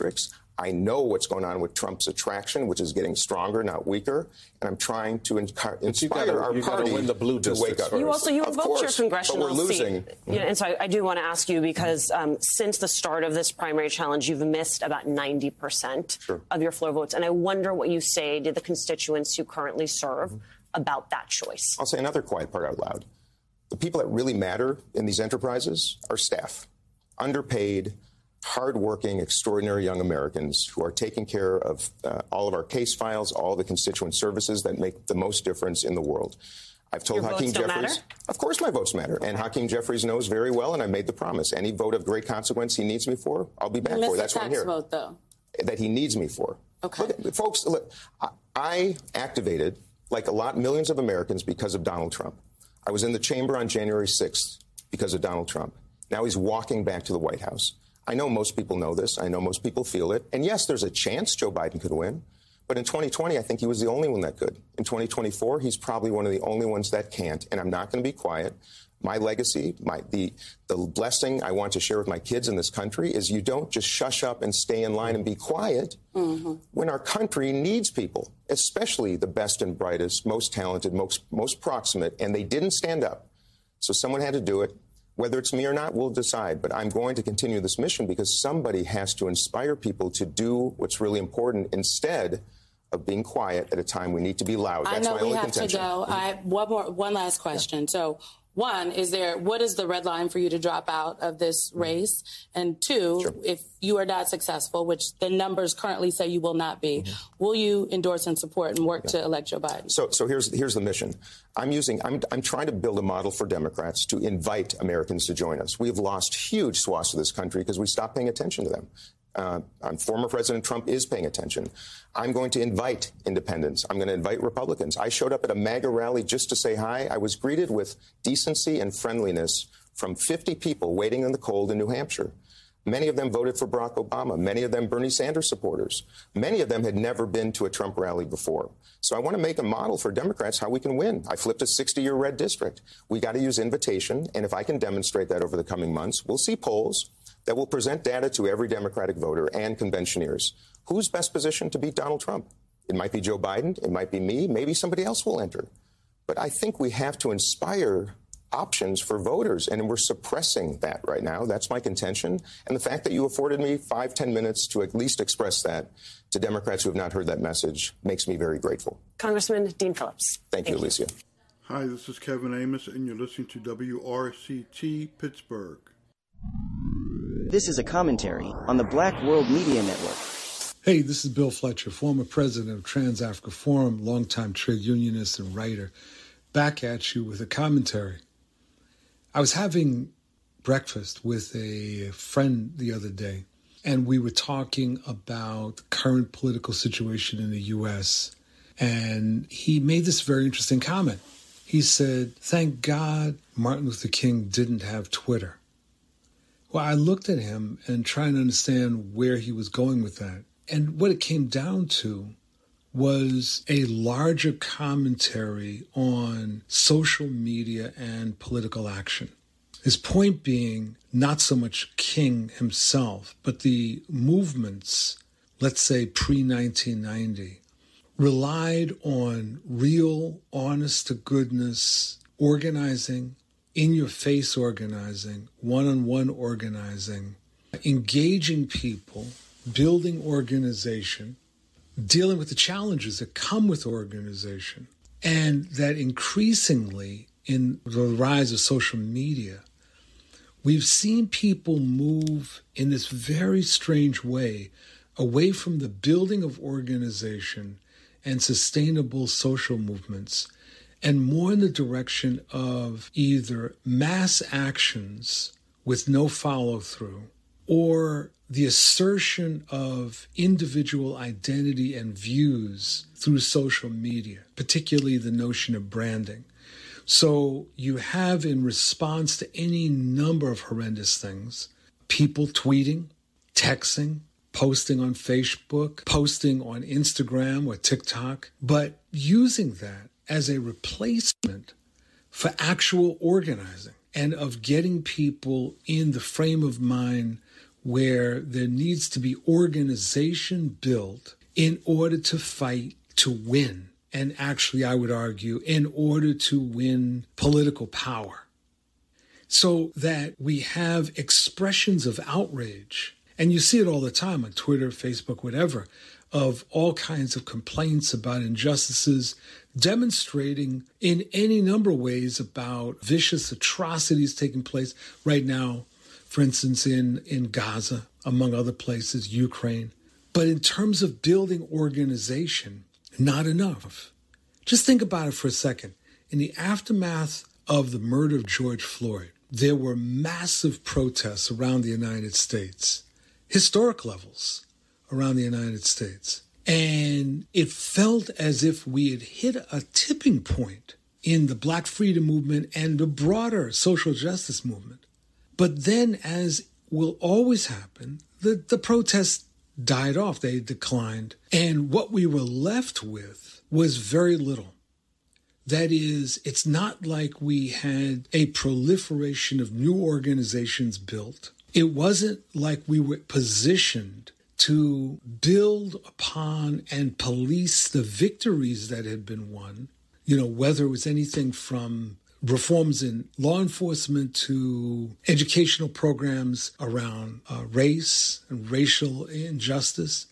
I know what's going on with Trump's attraction, which is getting stronger, not weaker, and I'm trying to inca- inspire
gotta,
our
you
party
win the blue
to wake up.
You also you
of
invoked
course,
your congressional
but we're losing.
seat, you know, and so I, I do want to ask you because um, since the start of this primary challenge, you've missed about ninety percent
sure.
of your floor votes, and I wonder what you say to the constituents you currently serve mm-hmm. about that choice.
I'll say another quiet part out loud. The people that really matter in these enterprises are staff, underpaid, hardworking, extraordinary young Americans who are taking care of uh, all of our case files, all the constituent services that make the most difference in the world. I've told
Your
Hakeem
votes don't
Jeffries,
matter?
Of course my votes matter, and Hakeem Jeffries knows very well, and I made the promise. Any vote of great consequence he needs me for, I'll be back
you
for. That's
the
what I'm
tax
here.
vote, though.
That he needs me for.
Okay.
Look, folks, look, I, I activated, like a lot, millions of Americans because of Donald Trump. I was in the chamber on January sixth because of Donald Trump. Now he's walking back to the White House. I know most people know this. I know most people feel it. And yes, there's a chance Joe Biden could win. But in twenty twenty, I think he was the only one that could. In twenty twenty-four, he's probably one of the only ones that can't. And I'm not going to be quiet. My legacy, my the the blessing I want to share with my kids in this country is you don't just shush up and stay in line and be quiet mm-hmm. when our country needs people, especially the best and brightest, most talented, most most proximate, and they didn't stand up. So someone had to do it. Whether it's me or not, we'll decide. But I'm going to continue this mission because somebody has to inspire people to do what's really important instead of being quiet at a time we need to be loud. That's
I know
my
we
only
have
contention.
to go. I one more, one last question. So, one, is there what is the red line for you to drop out of this race? And two,
Sure.
if you are not successful, which the numbers currently say you will not be, mm-hmm. will you endorse and support and work yeah. to elect Joe Biden?
So, so here's here's the mission. I'm using. I'm I'm trying to build a model for Democrats to invite Americans to join us. We have lost huge swaths of this country because we stopped paying attention to them. Uh, former President Trump is paying attention. I'm going to invite independents. I'm going to invite Republicans. I showed up at a MAGA rally just to say hi. I was greeted with decency and friendliness from fifty people waiting in the cold in New Hampshire. Many of them voted for Barack Obama. Many of them Bernie Sanders supporters. Many of them had never been to a Trump rally before. So I want to make a model for Democrats how we can win. I flipped a sixty-year red district. We got to use invitation. And if I can demonstrate that over the coming months, we'll see polls that will present data to every Democratic voter and conventioneers. Who's best positioned to beat Donald Trump? It might be Joe Biden. It might be me. Maybe somebody else will enter. But I think we have to inspire options for voters, and we're suppressing that right now. That's my contention. And the fact that you afforded me five, ten minutes to at least express that to Democrats who have not heard that message makes me very grateful.
Congressman Dean Phillips.
Thank, Thank you, Alicia.
Hi, this is Kevin Amos, and you're listening to W R C T Pittsburgh.
This is a commentary on the Black World Media Network.
Hey, this is Bill Fletcher, former president of Trans-Africa Forum, longtime trade unionist and writer, back at you with a commentary. I was having breakfast with a friend the other day, and we were talking about the current political situation in the U S, and he made this very interesting comment. He said, "Thank God Martin Luther King didn't have Twitter." Well, I looked at him and trying to understand where he was going with that. And what it came down to was a larger commentary on social media and political action. His point being not so much King himself, but the movements, let's say pre nineteen ninety, relied on real, honest-to-goodness organizing, in-your-face organizing, one-on-one organizing, engaging people, building organization, dealing with the challenges that come with organization, and that increasingly in the rise of social media, we've seen people move in this very strange way away from the building of organization and sustainable social movements and more in the direction of either mass actions with no follow-through or the assertion of individual identity and views through social media, particularly the notion of branding. So you have, in response to any number of horrendous things, people tweeting, texting, posting on Facebook, posting on Instagram or TikTok, but using that as a replacement for actual organizing and of getting people in the frame of mind where there needs to be organization built in order to fight to win. And actually, I would argue, in order to win political power. So that we have expressions of outrage, and you see it all the time on Twitter, Facebook, whatever, of all kinds of complaints about injustices, demonstrating in any number of ways about vicious atrocities taking place right now, for instance, in, in Gaza, among other places, Ukraine. But in terms of building organization, not enough. Just think about it for a second. In the aftermath of the murder of George Floyd, there were massive protests around the United States, historic levels around the United States. And it felt as if we had hit a tipping point in the Black freedom movement and the broader social justice movement. But then, as will always happen, the, the protests died off. They declined. And what we were left with was very little. That is, it's not like we had a proliferation of new organizations built. It wasn't like we were positioned to build upon and police the victories that had been won, you know, whether it was anything from reforms in law enforcement to educational programs around uh, race and racial injustice.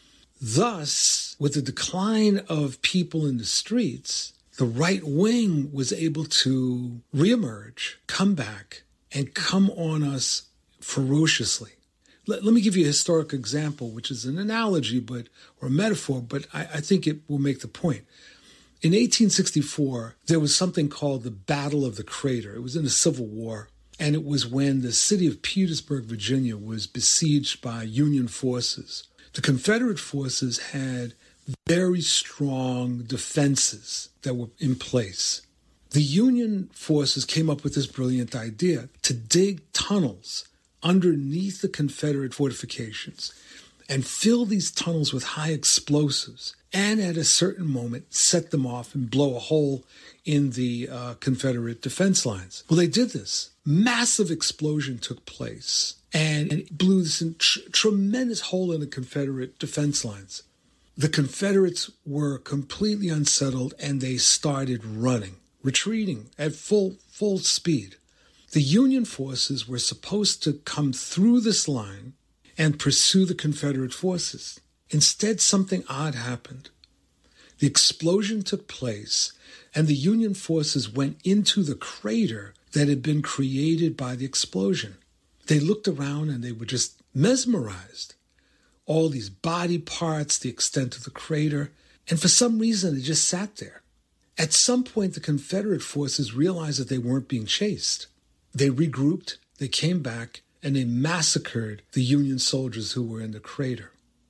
Thus, with the decline of people in the streets, the right wing was able to reemerge, come back, and come on us ferociously. Let, let me give you a historic example, which is an analogy but or a metaphor, but I, I think it will make the point. In eighteen sixty-four, there was something called the Battle of the Crater. It was in the Civil War, and it was when the city of Petersburg, Virginia, was besieged by Union forces. The Confederate forces had very strong defenses that were in place. The Union forces came up with this brilliant idea to dig tunnels underneath the Confederate fortifications and fill these tunnels with high explosives, and at a certain moment set them off and blow a hole in the uh, Confederate defense lines. Well, they did this. Massive explosion took place, and, and it blew this tr- tremendous hole in the Confederate defense lines. The Confederates were completely unsettled, and they started running, retreating at full full speed. The Union forces were supposed to come through this line and pursue the Confederate forces. Instead, something odd happened. The explosion took place, and the Union forces went into the crater that had been created by the explosion. They looked around and they were just mesmerized. All these body parts, the extent of the crater, and for some reason they just sat there. At some point, the Confederate forces realized that they weren't being chased. They regrouped, they came back, and they massacred the Union soldiers who were in the crater.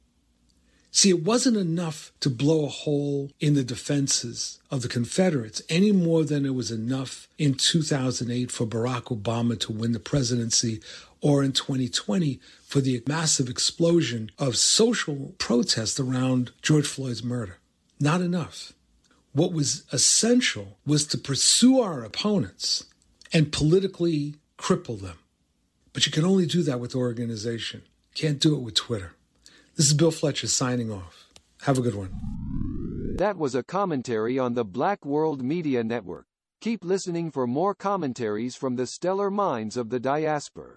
See, it wasn't enough to blow a hole in the defenses of the Confederates any more than it was enough in two thousand eight for Barack Obama to win the presidency, or in twenty twenty for the massive explosion of social protest around George Floyd's murder. Not enough. What was essential was to pursue our opponents and politically cripple them. But you can only do that with organization. Can't do it with Twitter. This is Bill Fletcher signing off. Have a good one.
That was a commentary on the Black World Media Network. Keep listening for more commentaries from the stellar minds of the diaspora.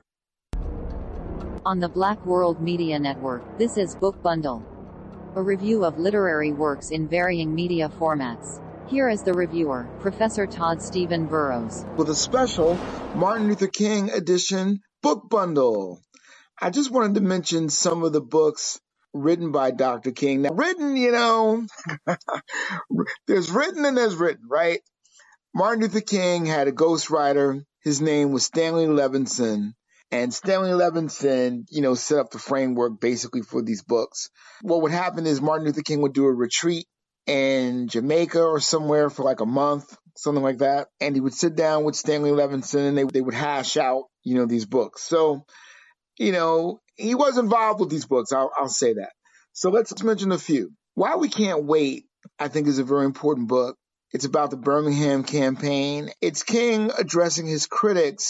On the Black World Media Network, this is Book Bundle, a review of literary works in varying media formats. Here is the reviewer, Professor Todd Stephen Burrows.
With a special Martin Luther King edition book bundle. I just wanted to mention some of the books written by Doctor King. Now, written, you know, there's written and there's written, right? Martin Luther King had a ghostwriter. His name was Stanley Levinson. And Stanley Levinson, you know, set up the framework basically for these books. What would happen is Martin Luther King would do a retreat in Jamaica or somewhere for like a month, something like that. And he would sit down with Stanley Levinson and they, they would hash out, you know, these books. So, you know, he was involved with these books. I'll, I'll say that. So let's mention a few. Why We Can't Wait, I think, is a very important book. It's about the Birmingham campaign. It's King addressing his critics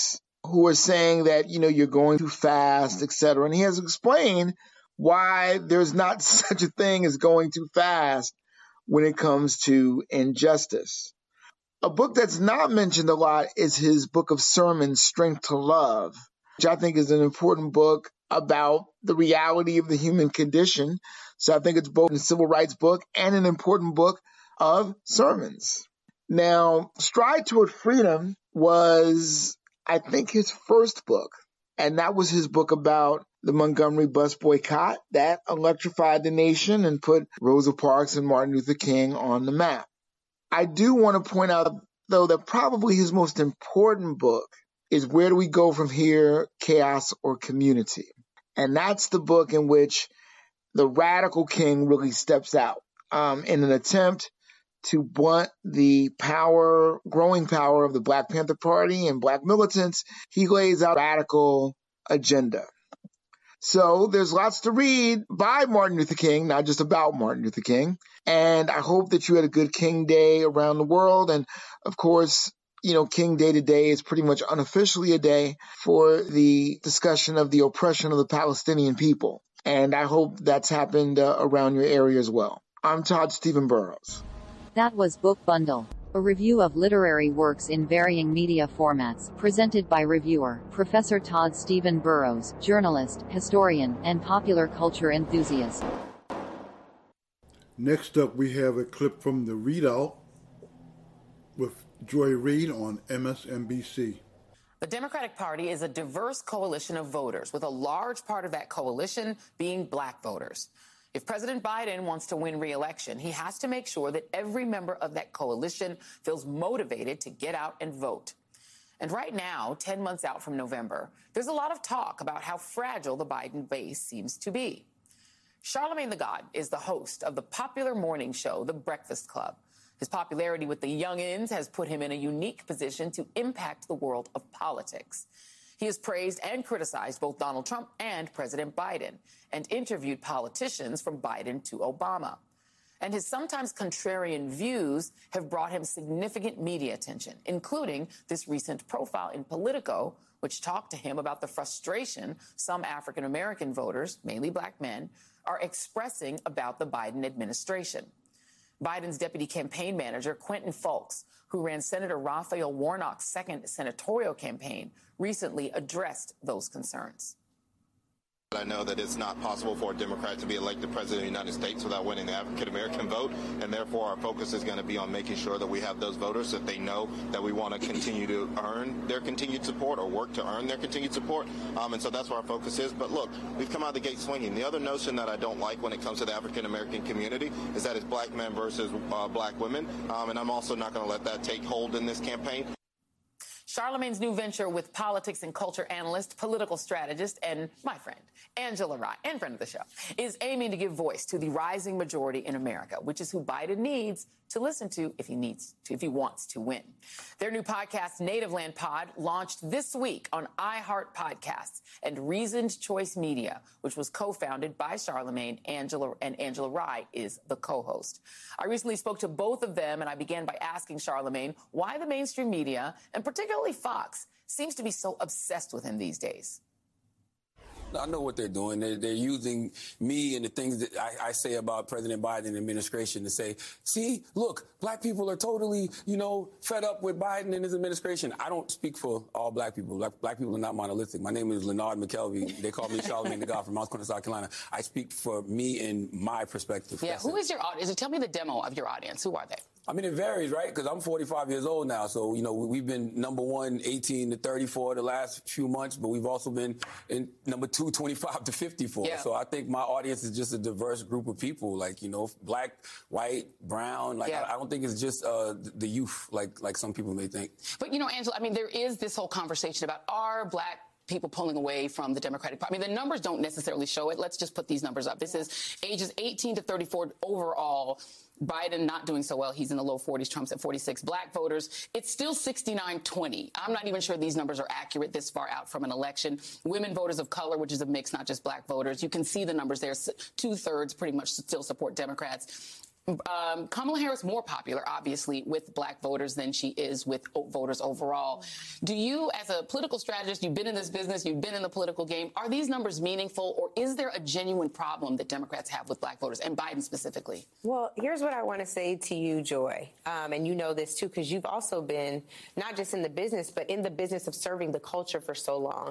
who are saying that, you know, you're going too fast, et cetera. And he has explained why there's not such a thing as going too fast when it comes to injustice. A book that's not mentioned a lot is his book of sermons, Strength to Love, which I think is an important book about the reality of the human condition. So I think it's both a civil rights book and an important book of sermons. Now, Stride Toward Freedom was, I think, his first book. And that was his book about the Montgomery bus boycott that electrified the nation and put Rosa Parks and Martin Luther King on the map. I do want to point out, though, that probably his most important book is Where Do We Go From Here, Chaos or Community? And that's the book in which the radical king really steps out um, in an attempt to blunt the power, growing power of the Black Panther Party and Black militants. He lays out a radical agenda. So there's lots to read by Martin Luther King, not just about Martin Luther King. And I hope that you had a good King Day around the world. And of course, you know, King Day today is pretty much unofficially a day for the discussion of the oppression of the Palestinian people. And I hope that's happened uh, around your area as well. I'm Todd Stephen Burrows.
That was Book Bundle, a review of literary works in varying media formats, presented by reviewer, Professor Todd Stephen Burrows, journalist, historian, and popular culture enthusiast.
Next up, we have a clip from The Readout with Joy Reid on M S N B C.
The Democratic Party is a diverse coalition of voters, with a large part of that coalition being black voters. If President Biden wants to win re-election, he has to make sure that every member of that coalition feels motivated to get out and vote. And right now, ten months out from November, there's a lot of talk about how fragile the Biden base seems to be. Charlamagne tha God is the host of the popular morning show, The Breakfast Club. His popularity with the youngins has put him in a unique position to impact the world of politics. He has praised and criticized both Donald Trump and President Biden, and interviewed politicians from Biden to Obama. And his sometimes contrarian views have brought him significant media attention, including this recent profile in Politico, which talked to him about the frustration some African-American voters, mainly black men, are expressing about the Biden administration. Biden's deputy campaign manager, Quentin Fulks, who ran Senator Raphael Warnock's second senatorial campaign, recently addressed those concerns.
I know that it's not possible for a Democrat to be elected president of the United States without winning the African-American vote, and therefore our focus is going to be on making sure that we have those voters, that they know that we want to continue to earn their continued support or work to earn their continued support, um, and so that's where our focus is. But look, we've come out the gate swinging. The other notion that I don't like when it comes to the African-American community is that it's black men versus uh, black women, um, and I'm also not going to let that take hold in this campaign.
Charlamagne's new venture with politics and culture analyst, political strategist, and my friend, Angela Rye, and friend of the show, is aiming to give voice to the rising majority in America, which is who Biden needs to listen to if he needs to, if he wants to win. Their new podcast, Native Land Pod, launched this week on iHeart Podcasts and Reasoned Choice Media, which was co-founded by Charlamagne. Angela and Angela Rye is the co-host. I recently spoke to both of them, and I began by asking Charlamagne why the mainstream media, and particularly Fox, seems to be so obsessed with him these days.
I know what they're doing. They're, they're using me and the things that I, I say about President Biden and administration to say, see, look, black people are totally, you know, fed up with Biden and his administration. I don't speak for all black people. Black, black people are not monolithic. My name is Leonard McKelvey. They call me Charlamagne tha God from Mount Corner, South Carolina. I speak for me and my perspective.
Yeah,
That's
who
it.
is your audience? Tell me the demo of your audience. Who are they?
I mean, it varies, right? Because I'm forty-five years old now. So, you know, we've been number one, eighteen to thirty-four the last few months, but we've also been in number two, twenty-five to fifty-four.
Yeah.
So I think my audience is just a diverse group of people, like, you know, black, white, brown. Like,
Yeah.
I, I don't think it's just uh, the youth, like, like some people may think.
But, you know, Angela, I mean, there is this whole conversation about are black people pulling away from the Democratic Party. I mean, the numbers don't necessarily show it. Let's just put these numbers up. This is ages eighteen to thirty-four overall. Biden not doing so well. He's in the low forties. Trump's at forty-six. Black voters, it's still sixty-nine twenty. I'm not even sure these numbers are accurate this far out from an election. Women voters of color, which is a mix, not just black voters. You can see the numbers there. Two-thirds pretty much still support Democrats.
Um, Kamala Harris more popular, obviously, with black voters than she is with o- voters overall. Do you, as a political strategist, you've been in this business, you've been in the political game, are these numbers meaningful, or is there a genuine problem that Democrats have with black voters, and Biden specifically?
Well, here's what I want to say to you, Joy, um, and you know this, too, because you've also been not just in the business, but in the business of serving the culture for so long.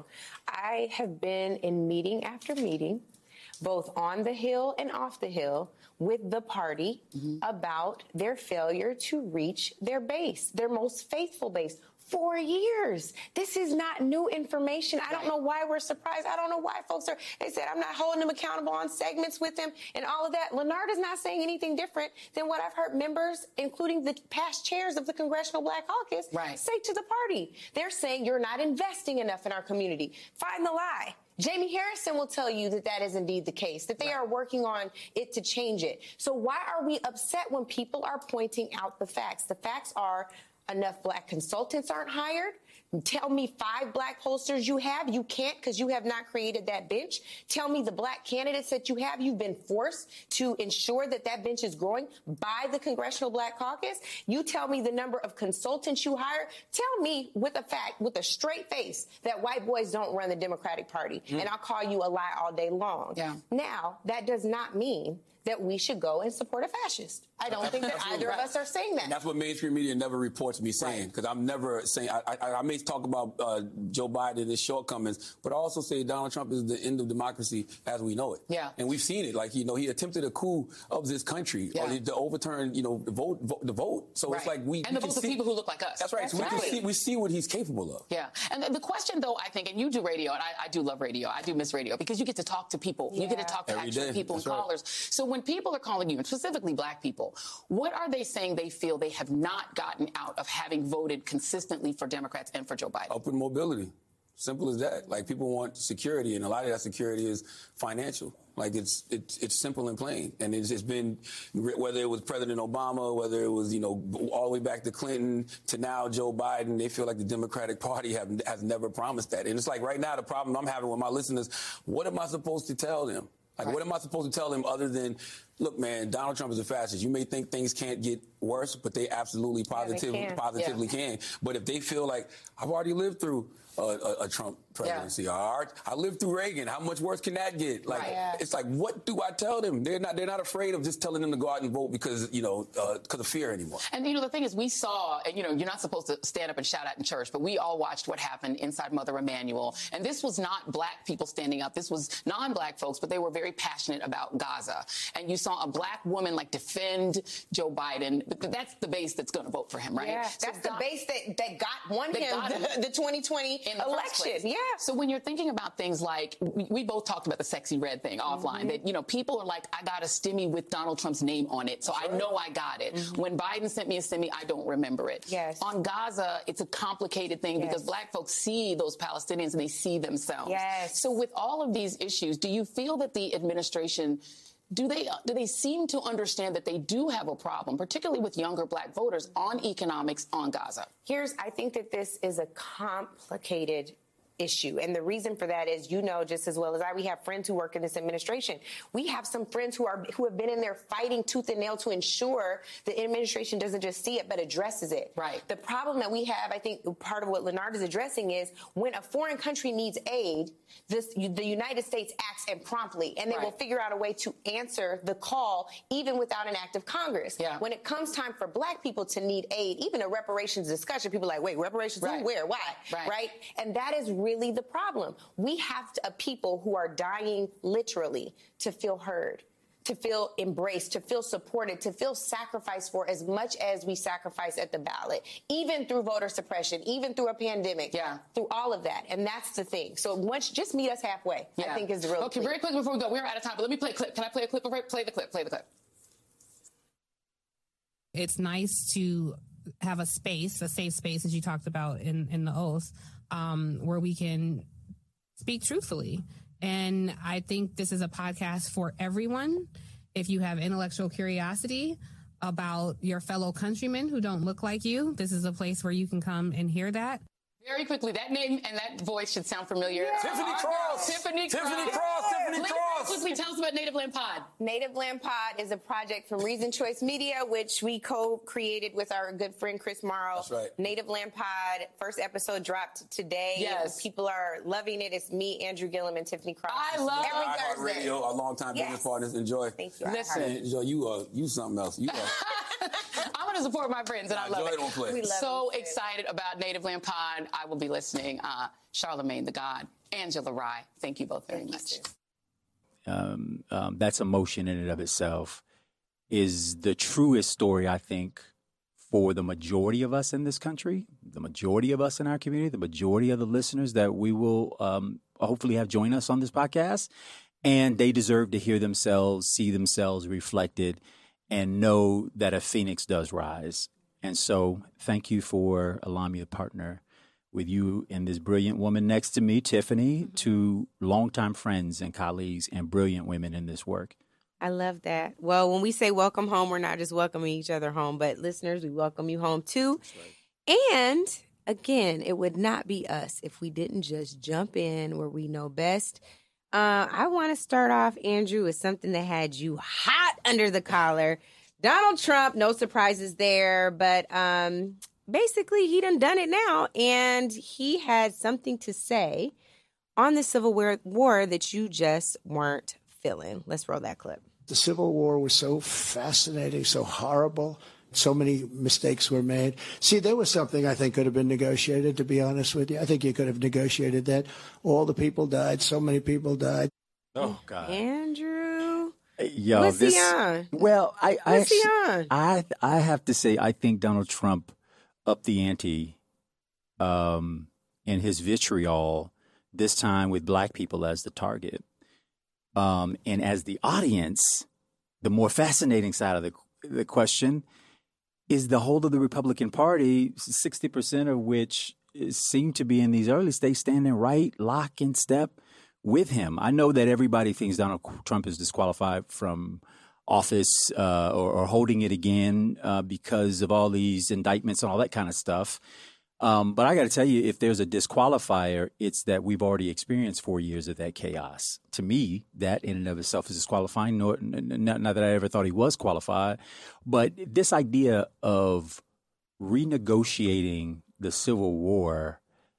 I have been in meeting after meeting, both on the Hill and off the Hill, with the party mm-hmm. about their failure to reach their base, their most faithful base. Four years. This is not new information. I don't know why we're surprised. I don't know why folks are, they said, I'm not holding them accountable on segments with them and all of that. Leonard is not saying anything different than what I've heard members, including the past chairs of the Congressional Black Caucus, right. say to the party. They're saying you're not investing enough in our community. Find the lie. Jamie Harrison will tell you that that is indeed the case, that they right. are working on it to change it. So why are we upset when people are pointing out the facts? The facts are enough black consultants aren't hired. Tell me five black pollsters you have. You can't because you have not created that bench. Tell me the black candidates that you have. You've been forced to ensure that that bench is growing by the Congressional Black Caucus. You tell me the number of consultants you hire. Tell me with a fact, with a straight face, that white boys don't run the Democratic Party. Mm. And I'll call you a lie all day long. Yeah. Now, that does not mean that we should go and support a fascist. I don't think that either right. of us are saying that.
And that's what mainstream media never reports me saying, because right. I'm never saying, I, I, I may talk about uh, Joe Biden and his shortcomings, but I also say Donald Trump is the end of democracy as we know it. Yeah. And we've seen it. Like, you know, he attempted a coup of this country yeah. or to overturn, you know, the vote, vote the vote. So right. it's like we
And
we
the votes of
see,
people who look like us.
That's right.
That's
so we
right.
can see we see what he's capable of.
Yeah. And the, the question, though, I think, and you do radio, and I, I do love radio. I do miss radio because you get to talk to people. Yeah. You get to talk to
Every
actual
day.
people
That's
and
right.
callers. So when people are calling you, and specifically black people, what are they saying they feel they have not gotten out of having voted consistently for Democrats and for Joe Biden?
Upward mobility. Simple as that. Like, people want security, and a lot of that security is financial. Like, it's it's it's simple and plain. And it's, it's been, whether it was President Obama, whether it was, you know, all the way back to Clinton to now Joe Biden, they feel like the Democratic Party have, has never promised that. And it's like right now the problem I'm having with my listeners, what am I supposed to tell them? Like, right. what am I supposed to tell them other than, look, man, Donald Trump is a fascist. You may think things can't get worse, but they absolutely positively, yeah, they can. positively yeah. can. But if they feel like, I've already lived through a, a, a Trump presidency, yeah. I, I lived through Reagan, how much worse can that get? Like, right. yeah. it's like, what do I tell them? They're not they're not afraid of just telling them to go out and vote because, you know, uh, because of fear anymore.
And, you know, the thing is, we saw, and, you know, you're not supposed to stand up and shout out in church, but we all watched what happened inside Mother Emanuel. And this was not black people standing up. This was non-black folks, but they were very passionate about Gaza. And you saw a black woman, like, defend Joe Biden. That's the base that's going to vote for him, right?
Yeah,
so
that's the
God,
base that, that got won
that
him,
got him
the, the twenty twenty election. Yeah.
So when you're thinking about things like, we, we both talked about the sexy red thing offline, mm-hmm. that, you know, people are like, I got a stimmy with Donald Trump's name on it, so that's I right. know I got it. Mm-hmm. When Biden sent me a stimmy, I don't remember it.
Yes.
On Gaza, it's a complicated thing yes. because black folks see those Palestinians and they see themselves.
Yes.
So with all of these issues, do you feel that the administration, do they do they seem to understand that they do have a problem, particularly with younger black voters, on economics on Gaza?
Here's, I think that this is a complicated issue. And the reason for that is, you know, just as well as I, we have friends who work in this administration. We have some friends who are who have been in there fighting tooth and nail to ensure the administration doesn't just see it, but addresses it.
Right.
The problem that we have, I think part of what Leonard is addressing is when a foreign country needs aid, this, the United States acts and promptly, and they right. will figure out a way to answer the call, even without an act of Congress. Yeah. When it comes time for black people to need aid, even a reparations discussion, people are like, wait, reparations? Right. Who, where, why?
Right.
right? And that is really the problem. We have to, uh, people who are dying literally to feel heard, to feel embraced, to feel supported, to feel sacrificed for as much as we sacrifice at the ballot, even through voter suppression, even through a pandemic, yeah. through all of that. And that's the thing. So once, just meet us halfway, yeah. I think is the real
Okay,
plea.
very quickly before we go, we're out of time, but let me play a clip. Can I play a clip? Play the clip, play the clip.
It's nice to have a space, a safe space, as you talked about in, in the oath, um, where we can speak truthfully. And I think this is a podcast for everyone. If you have intellectual curiosity about your fellow countrymen who don't look like you, this is a place where you can come and hear that.
Very quickly, that name and that voice should sound familiar.
Yeah. Tiffany Cross.
Tiffany Cross.
Tiffany Cross.
Stephanie
Let's
Cross.
quickly tell us about Native Land Pod.
Native Land Pod is a project from Reason Choice Media, which we co-created with our good friend Chris Morrow.
That's right.
Native Land Pod, first episode dropped today.
Yes.
People are loving it. It's me, Andrew Gillum, and Tiffany Cross.
I love
Every
iHeart
Thursday.
Radio, our longtime
Yes.
business partners. Enjoy.
Thank you.
Listen.
iHeart.
And Joy, you are you something else. You are.
I'm going to support my friends, and I
Nah,
love
Joy
it.
don't play.
We love
so
you,
excited about Native Land Pod. I will be listening. Uh, Charlamagne the God, Angela Rye. Thank you both very
Thank you,
much.
sis.
Um, um, that's emotion in and of itself is the truest story, I think, for the majority of us in this country, the majority of us in our community, the majority of the listeners that we will um, hopefully have join us on this podcast. And they deserve to hear themselves, see themselves reflected, and know that a phoenix does rise. And so thank you for allowing me to partner with you and this brilliant woman next to me, Tiffany, mm-hmm. two longtime friends and colleagues and brilliant women in this work.
I love that. Well, when we say welcome home, we're not just welcoming each other home, but listeners, we welcome you home too. Right. And again, it would not be us if we didn't just jump in where we know best. Uh, I want to start off, Andrew, with something that had you hot under the collar. Donald Trump, no surprises there, but um, basically he done done it now, and he had something to say on the Civil War that you just weren't feeling. Let's roll that clip.
The Civil War was so fascinating, so horrible. So many mistakes were made. See, there was something I think could have been negotiated, to be honest with you. I think you could have negotiated that. All the people died. So many people died.
Oh, God.
Andrew.
Yo,
What's
this,
he on?
Well, I, I,
What's he on?
I, I have to say, I think Donald Trump upped the ante um, in his vitriol, this time with black people as the target. Um, and as the audience, the more fascinating side of the, the question is the whole of the Republican Party, sixty percent of which seem to be in these early states standing right, lock in step with him. I know that everybody thinks Donald Trump is disqualified from office uh, or, or holding it again uh, because of all these indictments and all that kind of stuff. Um, but I got to tell you, if there's a disqualifier, it's that we've already experienced four years of that chaos. To me, that in and of itself is disqualifying. Not, not, not that I ever thought he was qualified, but this idea of renegotiating the Civil War,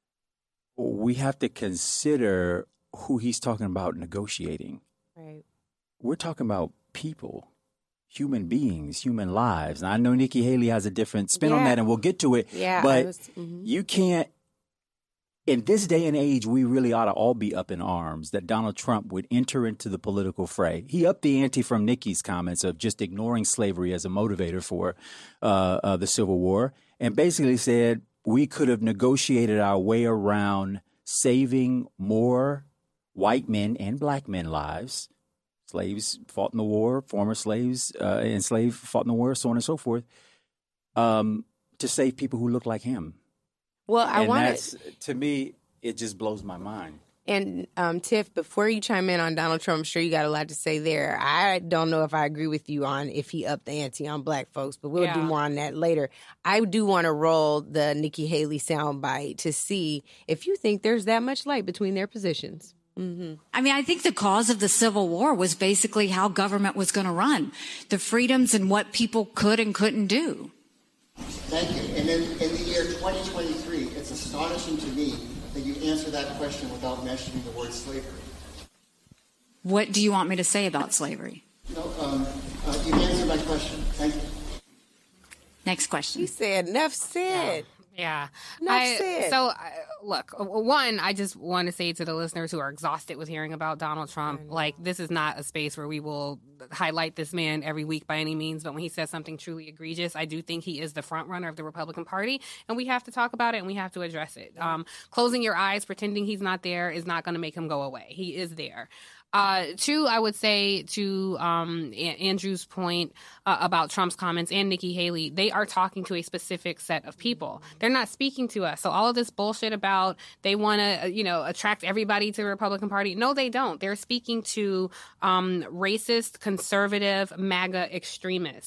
we have to consider who he's talking about negotiating.
Right.
We're talking about people. Human beings, human lives. And I know Nikki Haley has a different spin yeah. on that, and we'll get to it.
Yeah,
but
was, mm-hmm.
you can't, in this day and age, we really ought to all be up in arms that Donald Trump would enter into the political fray. He upped the ante from Nikki's comments of just ignoring slavery as a motivator for uh, uh, the Civil War, and basically said we could have negotiated our way around saving more white men and black men lives. Slaves fought in the war, former slaves uh, enslaved fought in the war, so on and so forth, um, to save people who look like him.
Well, I want
to. To me, it just blows my mind.
And um, Tiff, before you chime in on Donald Trump, I'm sure you got a lot to say there. I don't know if I agree with you on if he upped the ante on black folks, but we'll yeah. do more on that later. I do want to roll the Nikki Haley soundbite to see if you think there's that much light between their positions.
Mm-hmm. I mean, I think the cause of the Civil War was basically how government was going to run, the freedoms and what people could and couldn't do.
Thank you. And in, in the year twenty twenty-three, it's astonishing to me that you answer that question without mentioning the word slavery.
What do you want me to say about slavery?
No, um, uh, you answered my question. Thank you.
Next question.
He said, enough said.
Yeah.
Enough
I,
said.
So, I, look, one, I just want to say to the listeners who are exhausted with hearing about Donald Trump, like, this is not a space where we will highlight this man every week by any means. But when he says something truly egregious, I do think he is the front runner of the Republican Party. And we have to talk about it and we have to address it. Um, closing your eyes, pretending he's not there is not going to make him go away. He is there. Uh, two, I would say to um, a- Andrew's point uh, about Trump's comments and Nikki Haley, they are talking to a specific set of people. They're not speaking to us. So all of this bullshit about they want to, you know, attract everybody to the Republican Party. No, they don't. They're speaking to um, racist, conservative, MAGA extremists.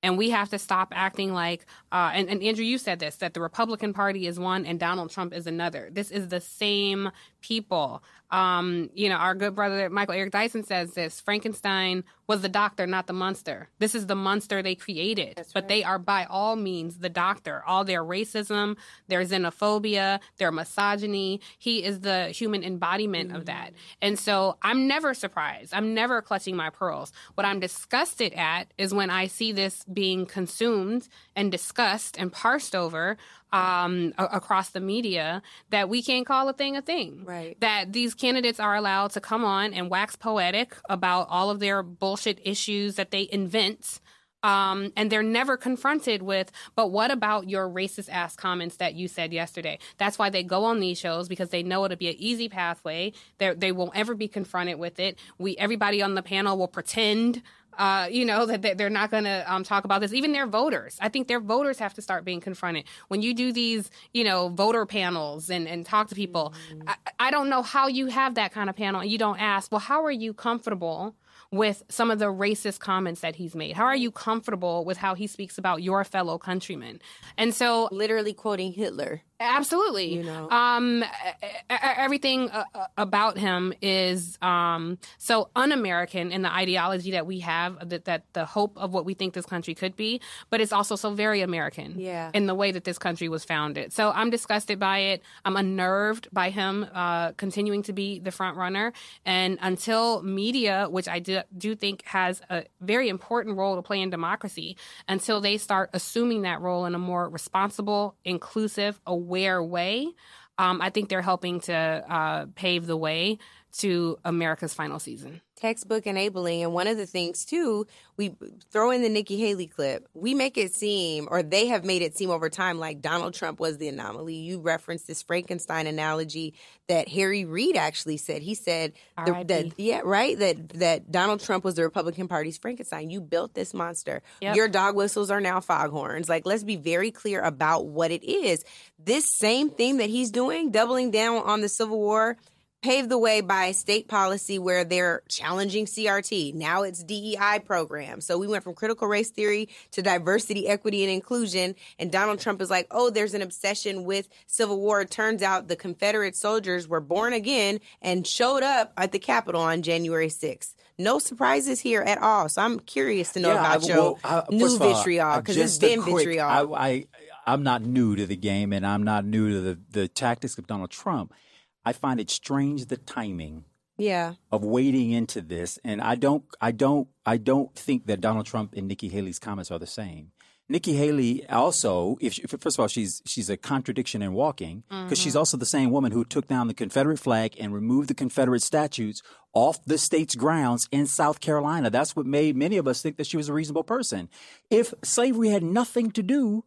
And we have to stop acting like, uh, and, and Andrew, you said this, that the Republican Party is one and Donald Trump is another. This is the same people. Um, you know, our good brother Michael Eric Dyson says this: Frankenstein was the doctor, not the monster. This is the monster they created. That's but right. They are by all means the doctor. All their racism, their xenophobia, their misogyny, he is the human embodiment mm-hmm. of that. And so I'm never surprised. I'm never clutching my pearls. What I'm disgusted at is when I see this being consumed and discussed and parsed over Um, a- across the media, that we can't call a thing a thing.
Right.
That these candidates are allowed to come on and wax poetic about all of their bullshit issues that they invent. Um, and they're never confronted with, but what about your racist ass comments that you said yesterday? That's why they go on these shows, because they know it'll be an easy pathway. They're, they won't ever be confronted with it. We, everybody on the panel will pretend Uh, you know, that they're not going to um, talk about this. Even their voters. I think their voters have to start being confronted. When you do these, you know, voter panels and, and talk to people, mm-hmm. I, I don't know how you have that kind of panel and you don't ask, well, how are you comfortable with some of the racist comments that he's made? How are you comfortable with how he speaks about your fellow countrymen? And so,
literally quoting Hitler.
Absolutely. You know, um, everything uh, about him is um, so un-American in the ideology that we have, that, that the hope of what we think this country could be, but it's also so very American
yeah.
in the way that this country was founded. So I'm disgusted by it. I'm unnerved by him uh, continuing to be the front runner. And until media, which I do, do think has a very important role to play in democracy, until they start assuming that role in a more responsible, inclusive, aware way, um, I think they're helping to uh, pave the way to America's final season.
Textbook enabling. And one of the things, too, we throw in the Nikki Haley clip. We make it seem, or they have made it seem over time, like Donald Trump was the anomaly. You referenced this Frankenstein analogy that Harry Reid actually said. He said, the, that, yeah, right, that, that Donald Trump was the Republican Party's Frankenstein. You built this monster. Yep. Your dog whistles are now foghorns. Like, let's be very clear about what it is. This same thing that he's doing, doubling down on the Civil War, paved the way by state policy where they're challenging C R T. Now it's D E I programs. So we went from critical race theory to diversity, equity, and inclusion. And Donald Trump is like, oh, there's an obsession with Civil War. It turns out the Confederate soldiers were born again and showed up at the Capitol on January sixth. No surprises here at all. So I'm curious to know
yeah,
about
I,
your
well, I,
new
all,
vitriol, because it's been
quick,
vitriol.
I, I, I'm not new to the game, and I'm not new to the, the tactics of Donald Trump. I find it strange, the timing
yeah.
of wading into this. And I don't I don't I don't think that Donald Trump and Nikki Haley's comments are the same. Nikki Haley also, if she, first of all, she's she's a contradiction in walking, because mm-hmm. she's also the same woman who took down the Confederate flag and removed the Confederate statues off the state's grounds in South Carolina. That's what made many of us think that she was a reasonable person. If slavery had nothing to do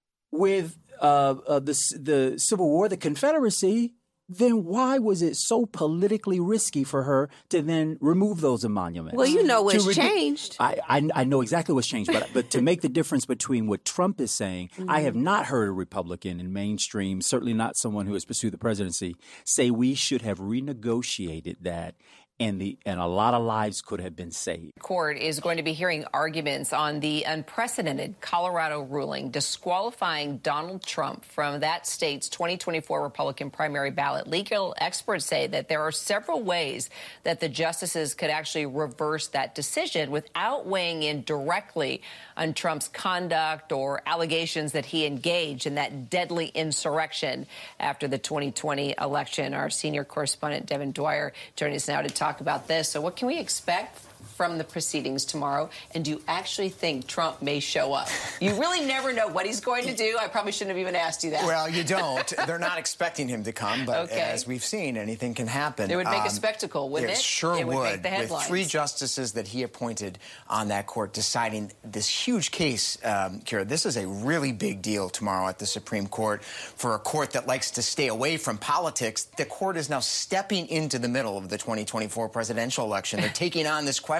with uh, uh, the the Civil War, the Confederacy, then why was it so politically risky for her to then remove those emoluments?
Well, you know what's
re-
changed.
I, I I know exactly what's changed, but but to make the difference between what Trump is saying, mm-hmm. I have not heard a Republican in mainstream, certainly not someone who has pursued the presidency, say we should have renegotiated that. And the and a lot of lives could have been saved.
Court is going to be hearing arguments on the unprecedented Colorado ruling disqualifying Donald Trump from that state's twenty twenty-four Republican primary ballot. Legal experts say that there are several ways that the justices could actually reverse that decision without weighing in directly on Trump's conduct or allegations that he engaged in that deadly insurrection after the twenty twenty election. Our senior correspondent, Devin Dwyer, joining us now to talk about this. So what can we expect from the proceedings tomorrow? And do you actually think Trump may show up? You really never know what he's going to do. I probably shouldn't have even asked you that.
Well, you don't. They're not expecting him to come, but
okay.
as we've seen, anything can happen.
It would make
um,
a spectacle, wouldn't it?
It sure
it would.
would.
Make the headlines.
With three justices that he appointed on that court deciding this huge case, um, Kira, this is a really big deal tomorrow at the Supreme Court. For a court that likes to stay away from politics, the court is now stepping into the middle of the twenty twenty-four presidential election. They're taking on this question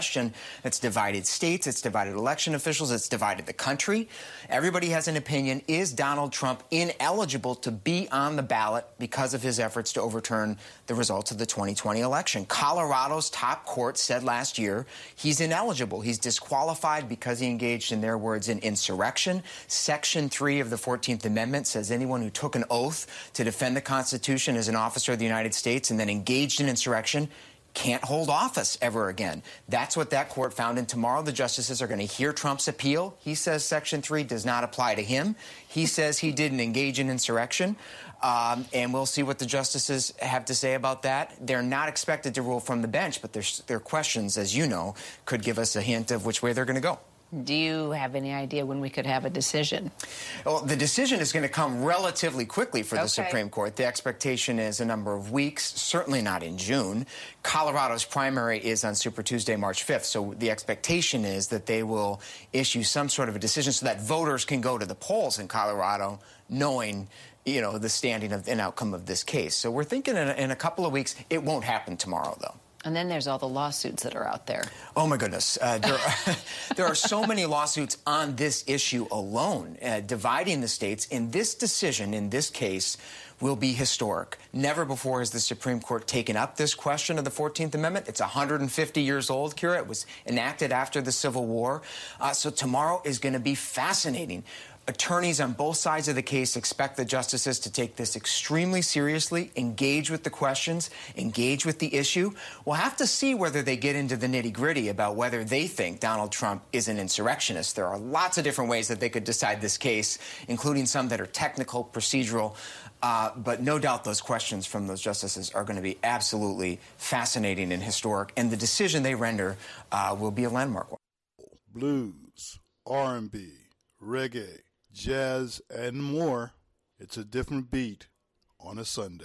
question that's divided states, it's divided election officials, it's divided the country. Everybody has an opinion. Is Donald Trump ineligible to be on the ballot because of his efforts to overturn the results of the twenty twenty election? Colorado's top court said last year he's ineligible. He's disqualified because he engaged, in their words, in insurrection. Section three of the fourteenth Amendment says anyone who took an oath to defend the Constitution as an officer of the United States and then engaged in insurrection can't hold office ever again. That's what that court found. And tomorrow the justices are going to hear Trump's appeal. He says Section three does not apply to him. He says he didn't engage in insurrection. Um, and we'll see what the justices have to say about that. They're not expected to rule from the bench, but their, their questions, as you know, could give us a hint of which way they're going to go.
Do you have any idea when we could have a decision?
Well, the decision is going to come relatively quickly for the
Okay.
Supreme Court. The expectation is a number of weeks, certainly not in June. Colorado's primary is on Super Tuesday, March fifth, so the expectation is that they will issue some sort of a decision so that voters can go to the polls in Colorado knowing, you know, the standing of and outcome of this case. So we're thinking in a, in a couple of weeks. It won't happen tomorrow, though.
And then there's all the lawsuits that are out there.
Oh, my goodness. Uh, there, are, there are so many lawsuits on this issue alone, uh, dividing the states. And this decision, in this case, will be historic. Never before has the Supreme Court taken up this question of the fourteenth Amendment. It's one hundred fifty years old, Kira. It was enacted after the Civil War. Uh, so tomorrow is going to be fascinating. Attorneys on both sides of the case expect the justices to take this extremely seriously, engage with the questions, engage with the issue. We'll have to see whether they get into the nitty-gritty about whether they think Donald Trump is an insurrectionist. There are lots of different ways that they could decide this case, including some that are technical, procedural. Uh, but no doubt those questions from those justices are going to be absolutely fascinating and historic. And the decision they render uh, will be a landmark one.
Blues, R and B, reggae, jazz, and more. It's a different beat on a Sunday.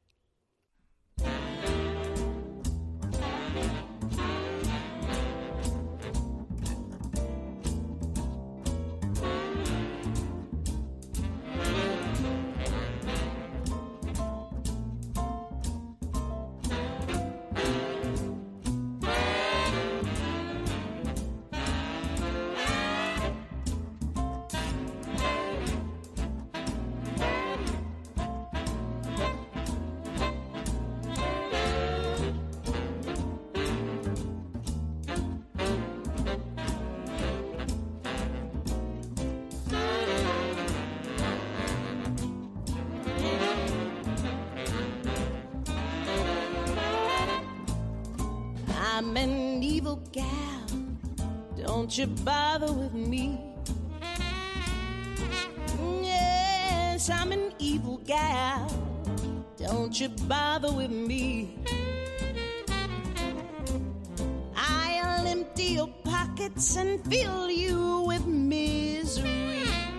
I'm an evil gal, don't you bother with me. Yes, I'm an evil gal, don't you bother with me. I'll empty your pockets and fill you with misery.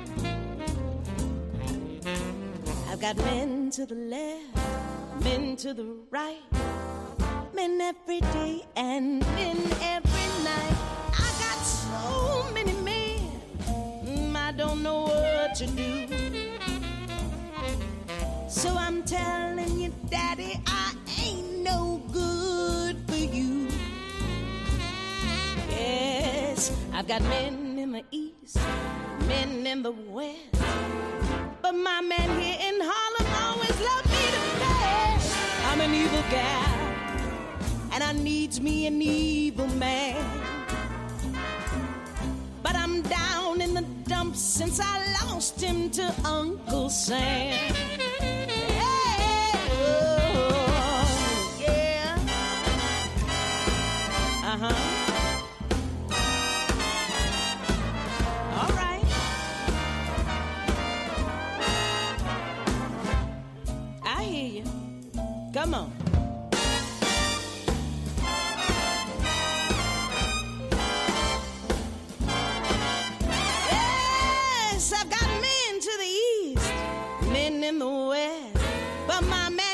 I've got men to the left, men to the right, men every day and men every night. I got so many men, mm, I don't know what to do. So I'm telling you, Daddy, I ain't no good for you. Yes, I've got men in the east, men in the west, but my man here in Harlem always loved me the best. I'm an evil gal, and I needs me an evil man. But I'm down in the dumps since I lost him to Uncle Sam. Hey, oh, yeah. Uh-huh. All right. I hear you. Come on. I've got men to the east, men in the west, but my man